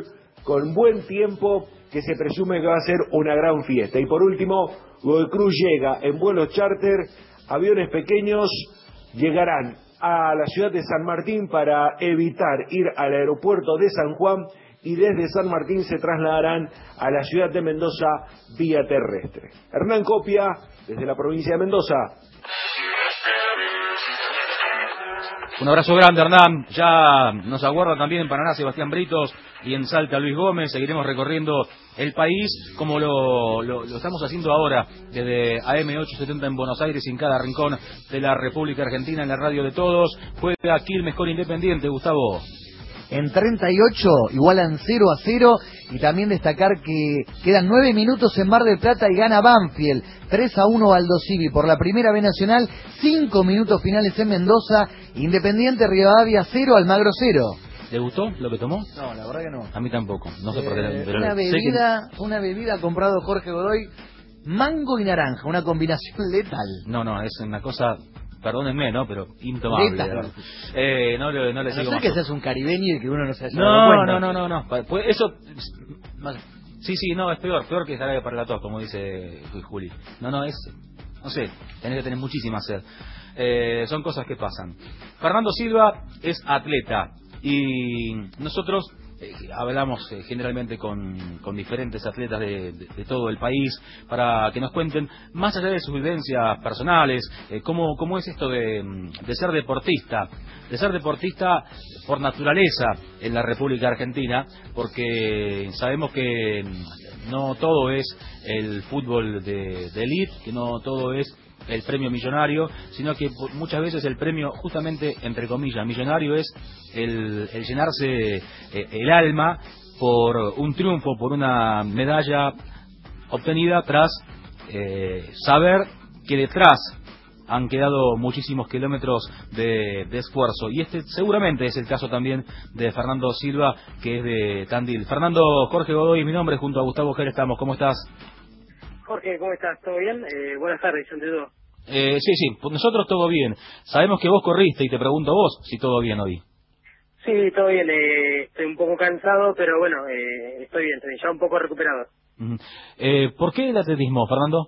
con buen tiempo, que se presume que va a ser una gran fiesta. Y por último, Godoy Cruz llega en vuelos charter, aviones pequeños llegarán a la ciudad de San Martín para evitar ir al aeropuerto de San Juan, y desde San Martín se trasladarán a la ciudad de Mendoza vía terrestre. Hernán Copia, desde la provincia de Mendoza. Un abrazo grande, Hernán. Ya nos aguarda también en Paraná Sebastián Britos y en Salta Luis Gómez. Seguiremos recorriendo el país como lo estamos haciendo ahora desde AM870 en Buenos Aires y en cada rincón de la República Argentina en la radio de todos. Juega Quilmes con Independiente, Gustavo. En 38 igualan 0-0, y también destacar que quedan 9 minutos en Mar del Plata y gana Banfield 3-1 Aldosivi por la primera B Nacional. 5 minutos finales en Mendoza. Independiente Rivadavia 0, Almagro 0. ¿Le gustó lo que tomó? No, la verdad que no. A mí tampoco, no sé por qué. Pero una bebida comprado Jorge Godoy, mango y naranja, una combinación letal. No, es una cosa, perdónenme, ¿no? Pero intomable. No le sigo sé más. Que seas un caribeño y que uno no se haya dado cuenta. No. Pues eso, sí, no, es peor que jarabe para la tos, como dice Juli. No sé, tenés que tener muchísima sed. Son cosas que pasan. Fernando Silva es atleta y nosotros hablamos generalmente con diferentes atletas de todo el país para que nos cuenten, más allá de sus vivencias personales, cómo es esto de ser deportista por naturaleza en la República Argentina, porque sabemos que no todo es el fútbol de elite, que no todo es el premio millonario, sino que muchas veces el premio, justamente entre comillas, millonario, es el llenarse el alma por un triunfo, por una medalla obtenida tras saber que detrás han quedado muchísimos kilómetros de esfuerzo. Y este seguramente es el caso también de Fernando Silva, que es de Tandil. Fernando, Jorge Godoy, mi nombre, junto a Gustavo Ger estamos. ¿Cómo estás? Jorge, ¿cómo estás? ¿Todo bien? Buenas tardes, ante todo. Sí, pues nosotros todo bien. Sabemos que vos corriste y te pregunto a vos si todo bien hoy. Sí, todo bien. Estoy un poco cansado, pero bueno, estoy bien, ya un poco recuperado. ¿Por qué el atletismo, Fernando?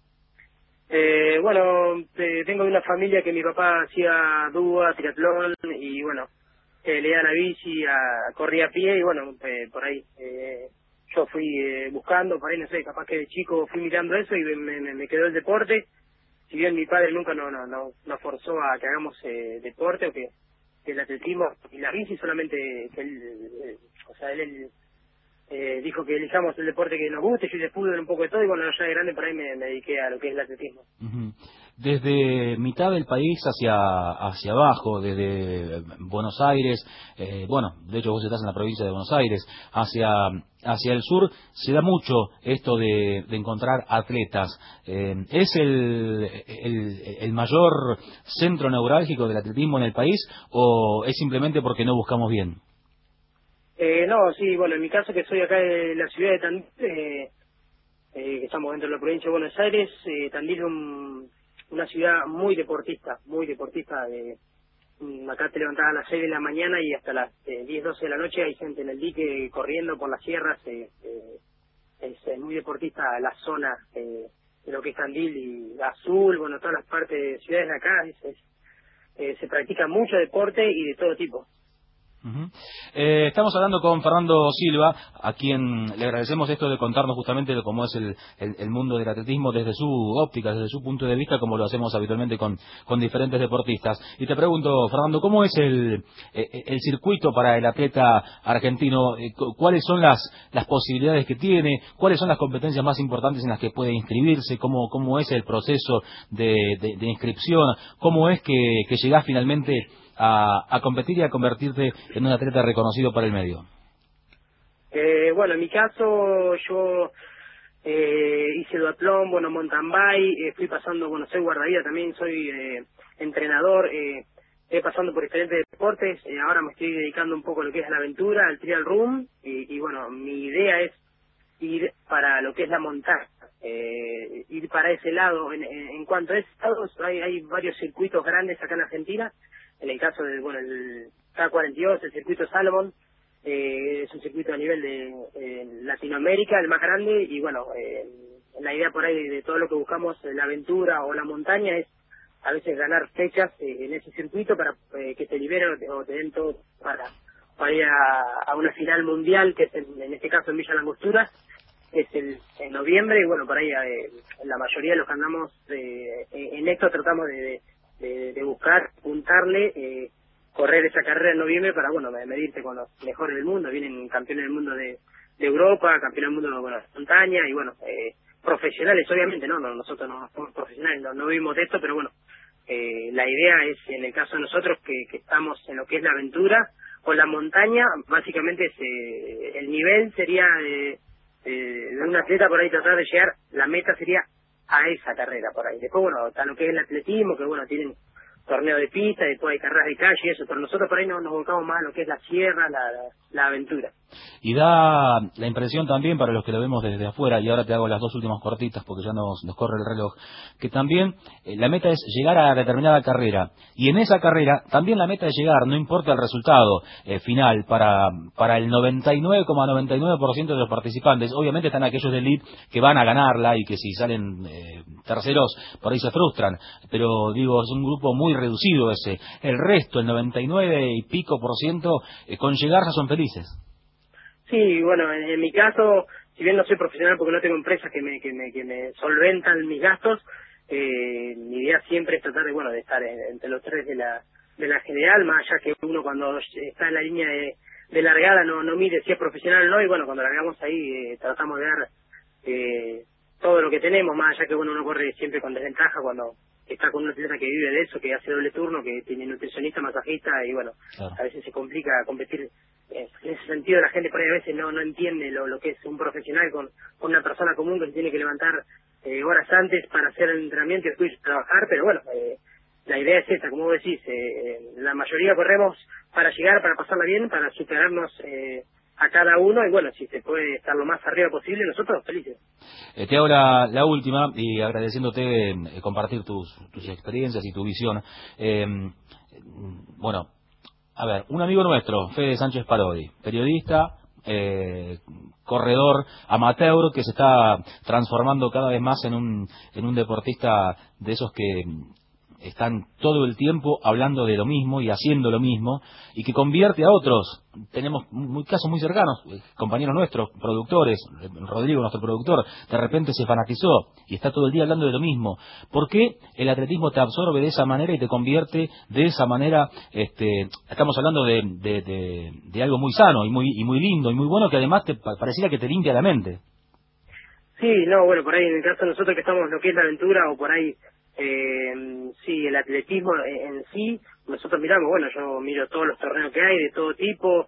Bueno, tengo una familia que mi papá hacía dúa, triatlón y bueno, le da la bici, corría a pie y bueno, por ahí yo fui buscando, por ahí no sé, capaz que de chico fui mirando eso y me quedó el deporte. Si bien mi padre nunca nos forzó a que hagamos deporte o que el atletismo y la bici, solamente que él dijo que elijamos el deporte que nos guste, yo hice fútbol, un poco de todo, y bueno, ya de grande por ahí me dediqué a lo que es el atletismo. Desde mitad del país hacia abajo, desde Buenos Aires, bueno, de hecho vos estás en la provincia de Buenos Aires, hacia el sur, se da mucho esto de encontrar atletas. ¿Es el mayor centro neurálgico del atletismo en el país o es simplemente porque no buscamos bien? No, sí, bueno, en mi caso, que soy acá de la ciudad de Tandil, que estamos dentro de la provincia de Buenos Aires, Tandil es una ciudad muy deportista. Acá te levantás a las 6 de la mañana y hasta las 10, 12 de la noche hay gente en el dique corriendo por las sierras. Es muy deportista la zona de lo que es Tandil y Azul, bueno, todas las partes de ciudades de acá. Se practica mucho deporte y de todo tipo. Estamos hablando con Fernando Silva, a quien le agradecemos esto de contarnos justamente de cómo es el mundo del atletismo desde su óptica, desde su punto de vista, como lo hacemos habitualmente con diferentes deportistas. Y te pregunto, Fernando, ¿cómo es el circuito para el atleta argentino? ¿Cuáles son las posibilidades que tiene? ¿Cuáles son las competencias más importantes en las que puede inscribirse? ¿Cómo es el proceso de inscripción? ¿Cómo es que llegás finalmente a competir y a convertirte en un atleta reconocido para el medio? Bueno, en mi caso yo hice duatlón, bueno, mountain bike, fui pasando, bueno, soy guardavida también, soy entrenador, pasando por diferentes deportes. Ahora me estoy dedicando un poco a lo que es la aventura, al trial room, y bueno, mi idea es ir para lo que es la montaña, ir para ese lado. En cuanto a ese lado, hay varios circuitos grandes acá en Argentina. En el caso del, bueno, el K42, el circuito Salomón, es un circuito a nivel de Latinoamérica, el más grande, y bueno, la idea por ahí de todo lo que buscamos, la aventura o la montaña, es a veces ganar fechas en ese circuito para que te liberen o te den todo para ir a una final mundial, que es en este caso en Villa Langostura, es en noviembre, y bueno, por ahí la mayoría de los que andamos en esto tratamos de buscar, juntarle, correr esa carrera en noviembre para, bueno, medirte con los mejores del mundo. Vienen campeones del mundo de Europa, campeones del mundo de montaña, y bueno, profesionales, obviamente, no, nosotros no somos profesionales, no vivimos de esto, pero bueno, la idea es, en el caso de nosotros, que estamos en lo que es la aventura o la montaña, básicamente el nivel sería de un atleta por ahí tratar de llegar, la meta sería a esa carrera por ahí. Después, bueno, está lo que es el atletismo, que bueno, tienen torneo de pista, después hay carreras de calle y eso, pero nosotros por ahí nos volcamos más a lo que es la sierra, la aventura. Y da la impresión también, para los que lo vemos desde afuera, y ahora te hago las dos últimas cortitas porque ya nos corre el reloj, que también la meta es llegar a determinada carrera, y en esa carrera también la meta es llegar, no importa el resultado final, para el 99,99% de los participantes. Obviamente están aquellos de elite que van a ganarla y que si salen terceros por ahí se frustran, pero digo, es un grupo muy reducido ese. El resto, el 99 y pico %, con llegar ya son felices. Sí, bueno, en mi caso, si bien no soy profesional porque no tengo empresas que me solventan mis gastos, mi idea siempre es tratar de estar entre los tres de la general, más allá que uno cuando está en la línea de largada no mide si es profesional o no, y bueno, cuando largamos ahí tratamos de dar todo lo que tenemos, más allá que uno corre siempre con desventaja cuando está con una atleta que vive de eso, que hace doble turno, que tiene nutricionista, masajista, y bueno, claro, a veces se complica competir. En ese sentido, la gente por ahí a veces no entiende lo que es un profesional con una persona común que se tiene que levantar horas antes para hacer el entrenamiento y después trabajar, pero bueno, la idea es esta, como vos decís, la mayoría corremos para llegar, para pasarla bien, para superarnos a cada uno, y bueno, si se puede estar lo más arriba posible, nosotros felices. Te hago la última, y agradeciéndote compartir tus experiencias y tu visión. Bueno, a ver, un amigo nuestro, Fede Sánchez Parodi, periodista, corredor amateur, que se está transformando cada vez más en un deportista de esos que están todo el tiempo hablando de lo mismo y haciendo lo mismo, y que convierte a otros. Tenemos casos muy cercanos, compañeros nuestros, productores. Rodrigo, nuestro productor, de repente se fanatizó y está todo el día hablando de lo mismo. ¿Por qué el atletismo te absorbe de esa manera y te convierte de esa manera? Estamos hablando de algo muy sano y muy lindo y muy bueno, que además te pareciera que te limpia la mente. Sí, no, bueno, por ahí en el caso de nosotros que estamos en lo que es la aventura, o por ahí sí, el atletismo en sí, nosotros miramos, bueno, yo miro todos los torneos que hay de todo tipo,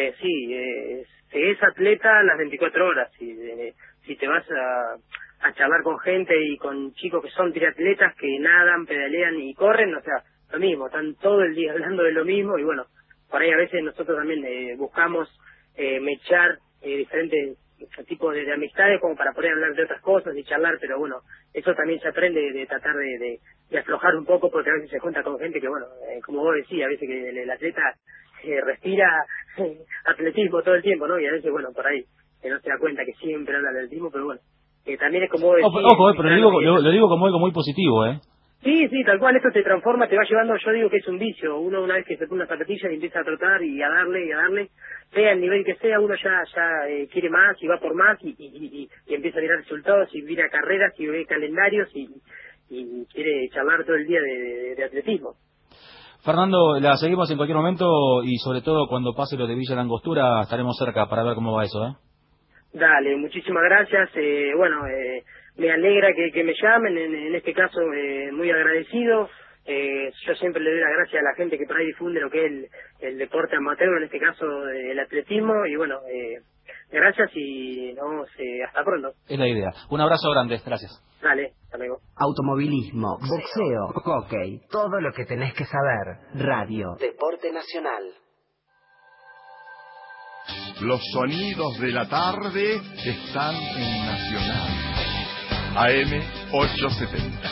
se es atleta las 24 horas, si te vas a charlar con gente y con chicos que son triatletas, que nadan, pedalean y corren, o sea, lo mismo, están todo el día hablando de lo mismo, y bueno, por ahí a veces nosotros también buscamos mechar diferentes tipos de amistades como para poder hablar de otras cosas y charlar, pero bueno, eso también se aprende de tratar de aflojar un poco, porque a veces se junta con gente que, bueno, como vos decís, a veces que el atleta respira atletismo todo el tiempo, ¿no? Y a veces, bueno, por ahí no se da cuenta que siempre habla de atletismo, pero bueno, también es como vos decís... Ojo, pero lo digo como algo muy positivo, ¿eh? Sí, tal cual, esto te transforma, te va llevando, yo digo que es un vicio, uno una vez que se pone una zapatilla y empieza a trotar y a darle, sea el nivel que sea, uno ya quiere más y va por más y empieza a mirar resultados y mira carreras y ve calendarios y quiere charlar todo el día de atletismo. Fernando, la seguimos en cualquier momento, y sobre todo cuando pase lo de Villa Langostura estaremos cerca para ver cómo va eso, ¿eh? Dale, muchísimas gracias, me alegra que me llamen, en este caso muy agradecido. Yo siempre le doy las gracias a la gente que por ahí difunde lo que es el deporte amateur, en este caso el atletismo, y bueno, gracias y nos vemos hasta pronto. Es la idea. Un abrazo grande, gracias. Dale, hasta luego. Automovilismo, boxeo, hockey, todo lo que tenés que saber. Radio, Deporte Nacional. Los sonidos de la tarde están en Nacional. AM 870.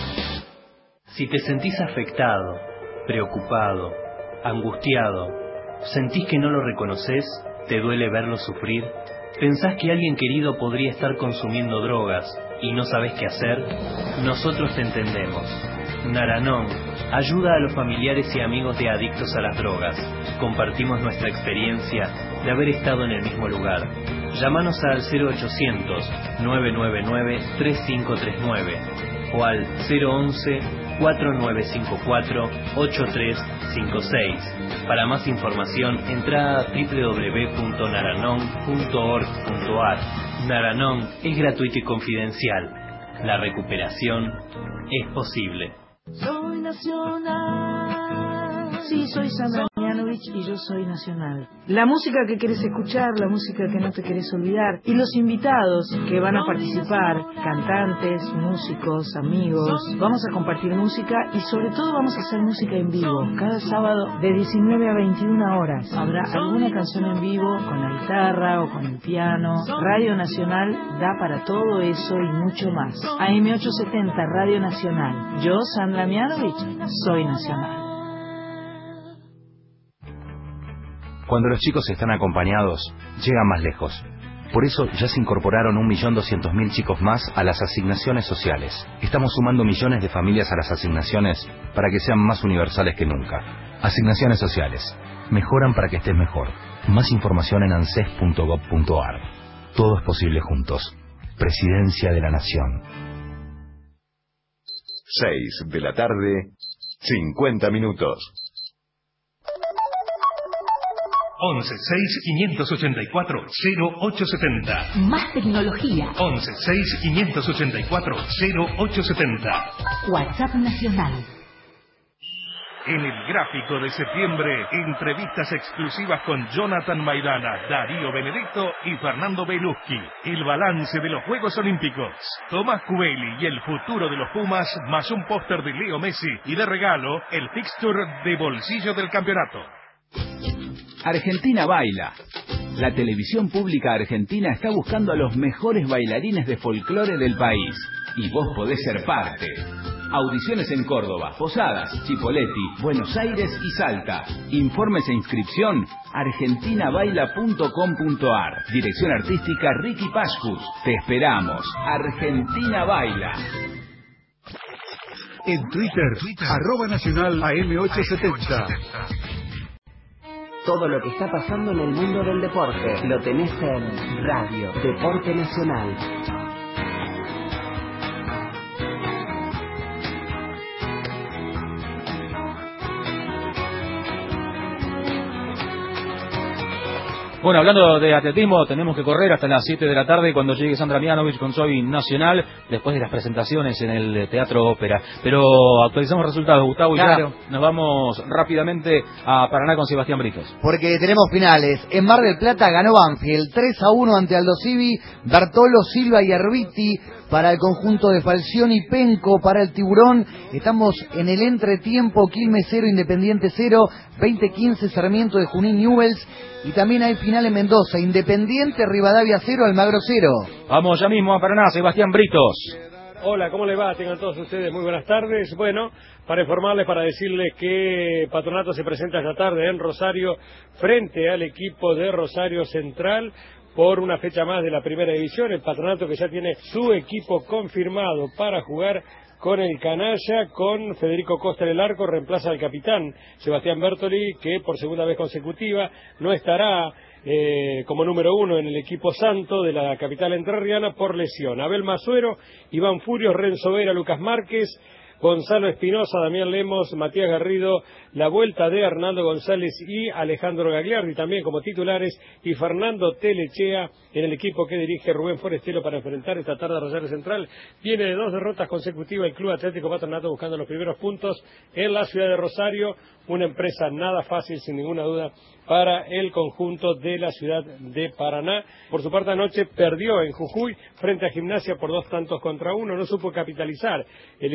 Si te sentís afectado, preocupado, angustiado ¿Sentís que no lo reconoces? ¿Te duele verlo sufrir? ¿Pensás que alguien querido podría estar consumiendo drogas y no sabés qué hacer? Nosotros te entendemos. Naranon ayuda a los familiares y amigos de adictos a las drogas. Compartimos nuestra experiencia de haber estado en el mismo lugar. Llámanos al 0800-999-3539 o al 011-4954-8356. Para más información, entra a www.naranon.org.ar. Naranon es gratuito y confidencial. La recuperación es posible. Soy nacional. Sí, soy Sandra Mianovich y yo soy nacional. La música que querés escuchar, la música que no te querés olvidar y los invitados que van a participar, cantantes, músicos, amigos. Vamos a compartir música y sobre todo vamos a hacer música en vivo. Cada sábado de 19 a 21 horas habrá alguna canción en vivo con la guitarra o con el piano. Radio Nacional da para todo eso y mucho más. AM870 Radio Nacional. Yo, Sandra Mianovich, soy nacional. Cuando los chicos están acompañados, llegan más lejos. Por eso ya se incorporaron 1.200.000 chicos más a las asignaciones sociales. Estamos sumando millones de familias a las asignaciones para que sean más universales que nunca. Asignaciones sociales. Mejoran para que estés mejor. Más información en anses.gov.ar. Todo es posible juntos. Presidencia de la Nación. 6 de la tarde, 50 minutos. 11-6-584-0870. Más tecnología. 11-6-584-0870. WhatsApp Nacional. En el gráfico de septiembre, entrevistas exclusivas con Jonathan Maidana, Darío Benedetto y Fernando Beluschi. El balance de los Juegos Olímpicos. Tomás Cubeli y el futuro de los Pumas, más un póster de Leo Messi y de regalo, el fixture de bolsillo del campeonato. Argentina Baila. La televisión pública argentina está buscando a los mejores bailarines de folclore del país. Y vos podés ser parte. Audiciones en Córdoba, Posadas, Chipoleti, Buenos Aires y Salta. Informes e inscripción, argentinabaila.com.ar. Dirección artística Ricky Pascus. Te esperamos. Argentina Baila. En Twitter, @nacional AM870. Todo lo que está pasando en el mundo del deporte lo tenés en Radio Deporte Nacional. Bueno, hablando de atletismo, tenemos que correr hasta las 7 de la tarde cuando llegue Sandra Mianovich con Soy Nacional, después de las presentaciones en el Teatro Ópera. Pero actualizamos resultados, Gustavo, y claro, ya nos vamos rápidamente a Paraná con Sebastián Britos. Porque tenemos finales. En Mar del Plata ganó Banfield 3-1 ante Aldo Civi, Bertolo, Silva y Arbiti para el conjunto de Falcioni, Penco para el Tiburón. Estamos en el entretiempo, Quilmes 0, Independiente 0, 20-15 Sarmiento de Junín Newells. Y también hay final en Mendoza, Independiente, Rivadavia 0, Almagro 0. Vamos ya mismo a Paraná, Sebastián Britos. Hola, ¿cómo les va? Tengan todos ustedes muy buenas tardes. Bueno, para informarles, para decirles que Patronato se presenta esta tarde en Rosario frente al equipo de Rosario Central por una fecha más de la primera división. El Patronato que ya tiene su equipo confirmado para jugar con el Canalla, con Federico Costa en el arco, reemplaza al capitán Sebastián Bertoli, que por segunda vez consecutiva no estará como número 1 en el equipo santo de la capital entrerriana por lesión. Abel Masuero, Iván Furios, Renzo Vera, Lucas Márquez, Gonzalo Espinosa, Damián Lemos, Matías Garrido, la vuelta de Hernando González y Alejandro Gagliardi también como titulares, y Fernando Telechea en el equipo que dirige Rubén Forestelo para enfrentar esta tarde a Rosario Central. Viene de 2 derrotas consecutivas el Club Atlético Patronato buscando los primeros puntos en la ciudad de Rosario, una empresa nada fácil sin ninguna duda para el conjunto de la ciudad de Paraná. Por su parte, anoche perdió en Jujuy frente a Gimnasia por 2-1, no supo capitalizar el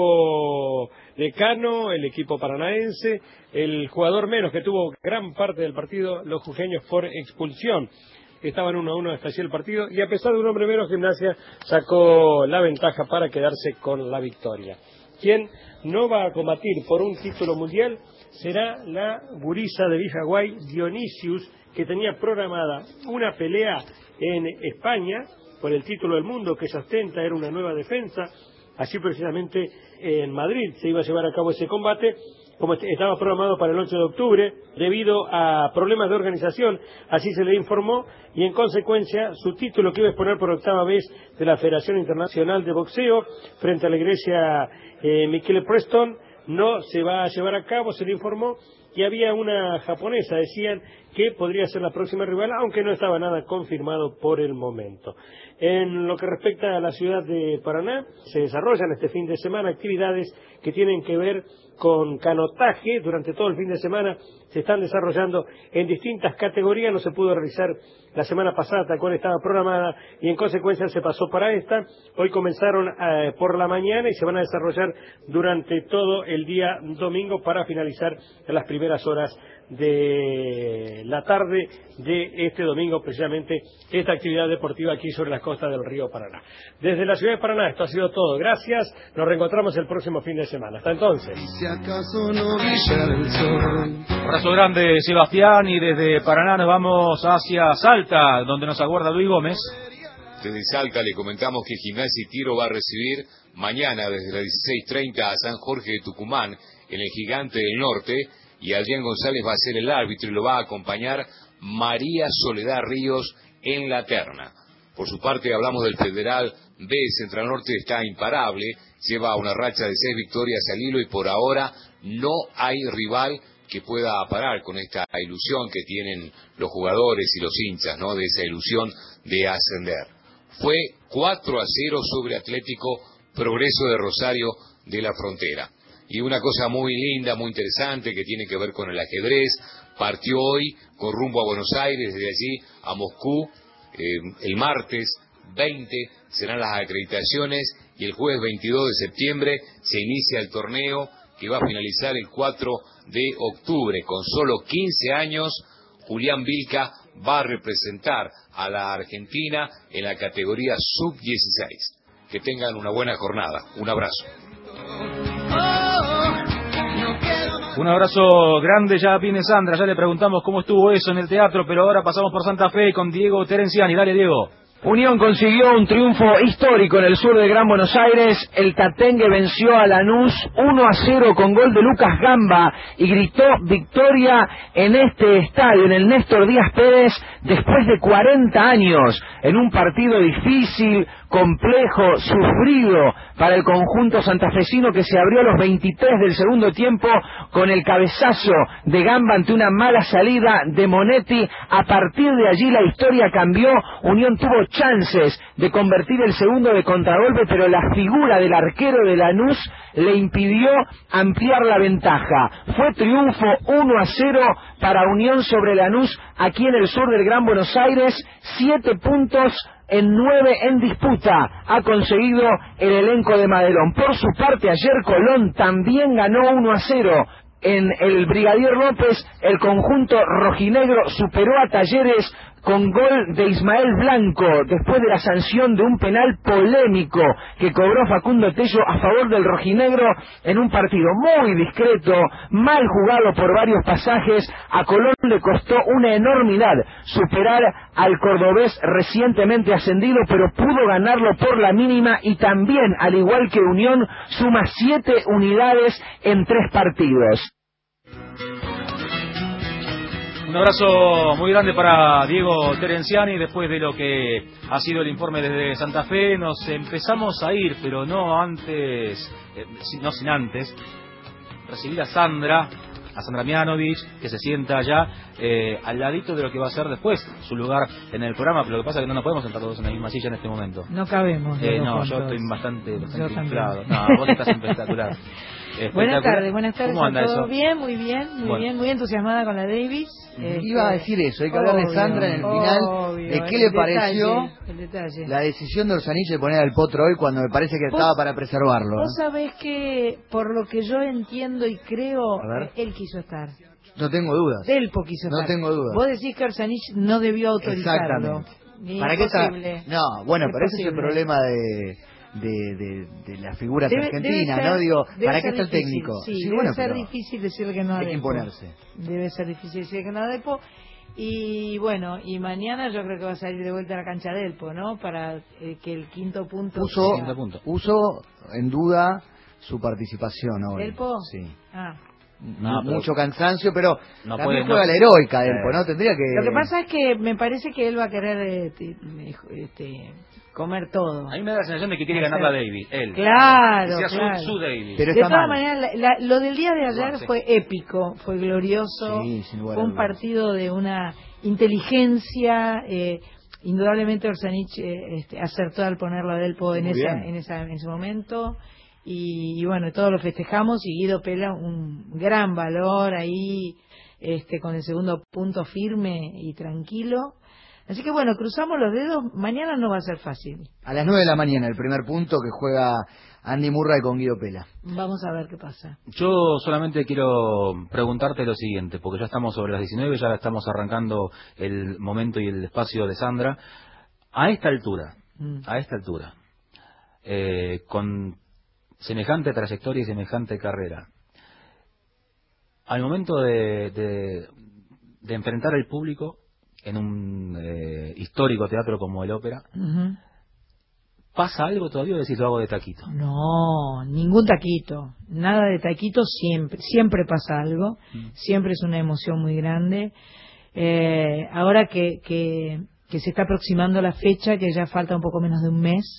equipo decano, el equipo paranaense, el jugador menos que tuvo gran parte del partido, los jujeños por expulsión. Estaban 1-1 hasta allí el partido y a pesar de un hombre menos, Gimnasia sacó la ventaja para quedarse con la victoria. Quien no va a combatir por un título mundial será la gurisa de Vijaguay, Dionisius, que tenía programada una pelea en España por el título del mundo que se ostenta, era una nueva defensa. Así precisamente en Madrid se iba a llevar a cabo ese combate, como estaba programado para el 8 de octubre, debido a problemas de organización, así se le informó, y en consecuencia su título, que iba a exponer por 8ª vez de la Federación Internacional de Boxeo frente a la iglesia Michele Preston, no se va a llevar a cabo, se le informó, y había una japonesa, decían, que podría ser la próxima rival, aunque no estaba nada confirmado por el momento. En lo que respecta a la ciudad de Paraná, se desarrollan este fin de semana actividades que tienen que ver con canotaje. Durante todo el fin de semana se están desarrollando en distintas categorías. No se pudo realizar la semana pasada, tal cual estaba programada, y en consecuencia se pasó para esta. Hoy comenzaron por la mañana y se van a desarrollar durante todo el día domingo para finalizar en las primeras horas de la tarde de este domingo, precisamente esta actividad deportiva aquí sobre las costas del río Paraná. Desde la ciudad de Paraná, esto ha sido todo. Gracias, nos reencontramos el próximo fin de semana. Hasta entonces. Si acaso no brillara el sol. Abrazo grande, Sebastián, y desde Paraná nos vamos hacia Salta, donde nos aguarda Luis Gómez. Desde Salta le comentamos que Gimnasia y Tiro va a recibir mañana desde las 16:30 a San Jorge de Tucumán en el Gigante del Norte, y Adrián González va a ser el árbitro y lo va a acompañar María Soledad Ríos en la terna. Por su parte hablamos del Federal B. Central Norte está imparable, lleva una racha de 6 victorias al hilo y por ahora no hay rival que pueda parar con esta ilusión que tienen los jugadores y los hinchas, ¿no?, de esa ilusión de ascender. Fue 4-0 sobre Atlético Progreso de Rosario de la Frontera. Y una cosa muy linda, muy interesante, que tiene que ver con el ajedrez, partió hoy con rumbo a Buenos Aires, desde allí a Moscú. El martes 20 serán las acreditaciones y el jueves 22 de septiembre se inicia el torneo que va a finalizar el 4 de octubre. Con solo 15 años, Julián Vilca va a representar a la Argentina en la categoría sub-16. Que tengan una buena jornada. Un abrazo. Un abrazo grande, ya viene Sandra, ya le preguntamos cómo estuvo eso en el teatro, pero ahora pasamos por Santa Fe con Diego Terenciani. Dale, Diego. Unión consiguió un triunfo histórico en el sur del Gran Buenos Aires. El Tatengue venció a Lanús 1-0 con gol de Lucas Gamba y gritó victoria en este estadio, en el Néstor Díaz Pérez, después de 40 años, en un partido difícil, complejo, sufrido para el conjunto santafesino, que se abrió a los 23 del segundo tiempo con el cabezazo de Gamba ante una mala salida de Monetti. A partir de allí la historia cambió. Unión tuvo chances de convertir el segundo de contragolpe, pero la figura del arquero de Lanús le impidió ampliar la ventaja. Fue triunfo 1-0 para Unión sobre Lanús aquí en el sur del Gran Buenos Aires. 7 puntos en 9 en disputa ha conseguido el elenco de Madelón. Por su parte, ayer Colón también ganó 1-0 en el Brigadier López. El conjunto rojinegro superó a Talleres con gol de Ismael Blanco, después de la sanción de un penal polémico que cobró Facundo Tello a favor del rojinegro en un partido muy discreto, mal jugado por varios pasajes. A Colón le costó una enormidad superar al cordobés recientemente ascendido, pero pudo ganarlo por la mínima, y también, al igual que Unión, suma 7 unidades en 3 partidos. Un abrazo muy grande para Diego Terenciani. Después de lo que ha sido el informe desde Santa Fe, nos empezamos a ir, pero no antes, no sin antes recibir a Sandra Mianovich, que se sienta allá al ladito de lo que va a ser después su lugar en el programa. Pero lo que pasa es que no nos podemos sentar todos en la misma silla en este momento. No cabemos. No, yo estoy bastante inflado. No, vos estás espectacular. Buenas tardes ¿Cómo anda a todos. eso? Bien, muy entusiasmada con la Davis. Iba a decir eso, hay que hablar de Sandra en el final, de qué le pareció la decisión de Orsanich de poner al Potro hoy, cuando me parece que estaba para preservarlo. Vos sabés que, por lo que yo entiendo y creo, él quiso estar. No tengo dudas. Delpo quiso estar. No tengo dudas. Vos decís que Orsanich no debió autorizarlo. Exactamente. ¿Para qué está? No, bueno, pero ese es el problema de las figuras argentinas, ¿no? Digo, ¿para qué está el técnico? Sí, debe ser difícil decirle que no a Hay que Delpo. imponerse. Debe ser difícil decirle que no a Delpo. Y bueno, y mañana yo creo que va a salir de vuelta a la cancha Delpo, ¿no? Para que el quinto punto Puso en duda su participación hoy. ¿Delpo? Sí. No, mucho cansancio, pero no también puede, juega la heroica Delpo, ¿no? Tendría que... Lo que pasa es que me parece que él va a querer comer todo. A mí me da la sensación de que quiere ganar la Davis, él. Claro, que sea claro. su Davis. Pero de todas maneras, lo del día de ayer fue épico, fue glorioso, fue un partido de una inteligencia, indudablemente Orsanich acertó al ponerlo a Delpo en ese momento. Y bueno, todos lo festejamos y Guido Pela un gran valor ahí, con el segundo punto firme y tranquilo. Así que bueno, cruzamos los dedos, mañana no va a ser fácil. A las 9 de la mañana, el primer punto que juega Andy Murray con Guido Pela. Vamos a ver qué pasa. Yo solamente quiero preguntarte lo siguiente, porque ya estamos sobre las 19, ya estamos arrancando el momento y el espacio de Sandra. A esta altura, con semejante trayectoria y semejante carrera, al momento de enfrentar al público en un histórico teatro como el Ópera, ¿pasa algo todavía o decís lo hago de taquito? No, ningún taquito, nada de taquito, siempre pasa algo, siempre es una emoción muy grande. Ahora que se está aproximando la fecha, que ya falta un poco menos de un mes,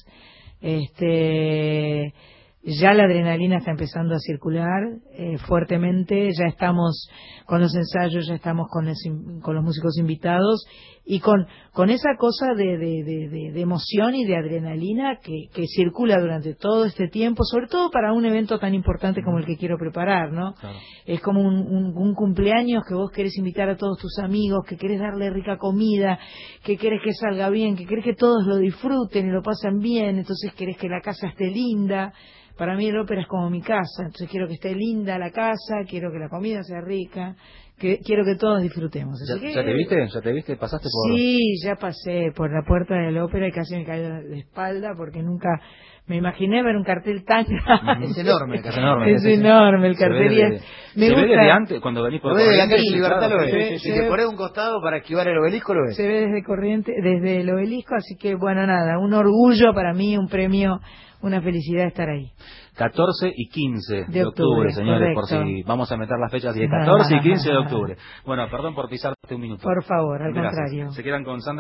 ya la adrenalina está empezando a circular fuertemente, ya estamos con los ensayos, ya estamos con los músicos invitados y con esa cosa de emoción y de adrenalina que circula durante todo este tiempo, sobre todo para un evento tan importante como el que quiero preparar, ¿no? Claro. Es como un cumpleaños que vos querés invitar a todos tus amigos, que querés darle rica comida, que querés que salga bien, que querés que todos lo disfruten y lo pasen bien, entonces querés que la casa esté linda. Para mí el Ópera es como mi casa, entonces quiero que esté linda la casa, quiero que la comida sea rica, quiero que todos disfrutemos. ¿Ya te viste? ¿Pasaste por...? Sí, ya pasé por la puerta del Ópera y casi me caí de espalda porque nunca me imaginé ver un cartel tan grande. Es enorme, es enorme el cartel. Se ve desde antes, cuando venís por Corrientes. De la calle Libertad lo ves. Si te pones un costado para esquivar el obelisco lo ves. Se ve desde Corrientes, desde el obelisco, así que bueno, nada, un orgullo para mí, un premio, una felicidad estar ahí. 14 y 15 de octubre, señores, correcto. Por si vamos a meter las fechas de 14 y 15 de octubre. Bueno, perdón por pisarte un minuto. Por favor, al contrario. Se quedan con Sandra.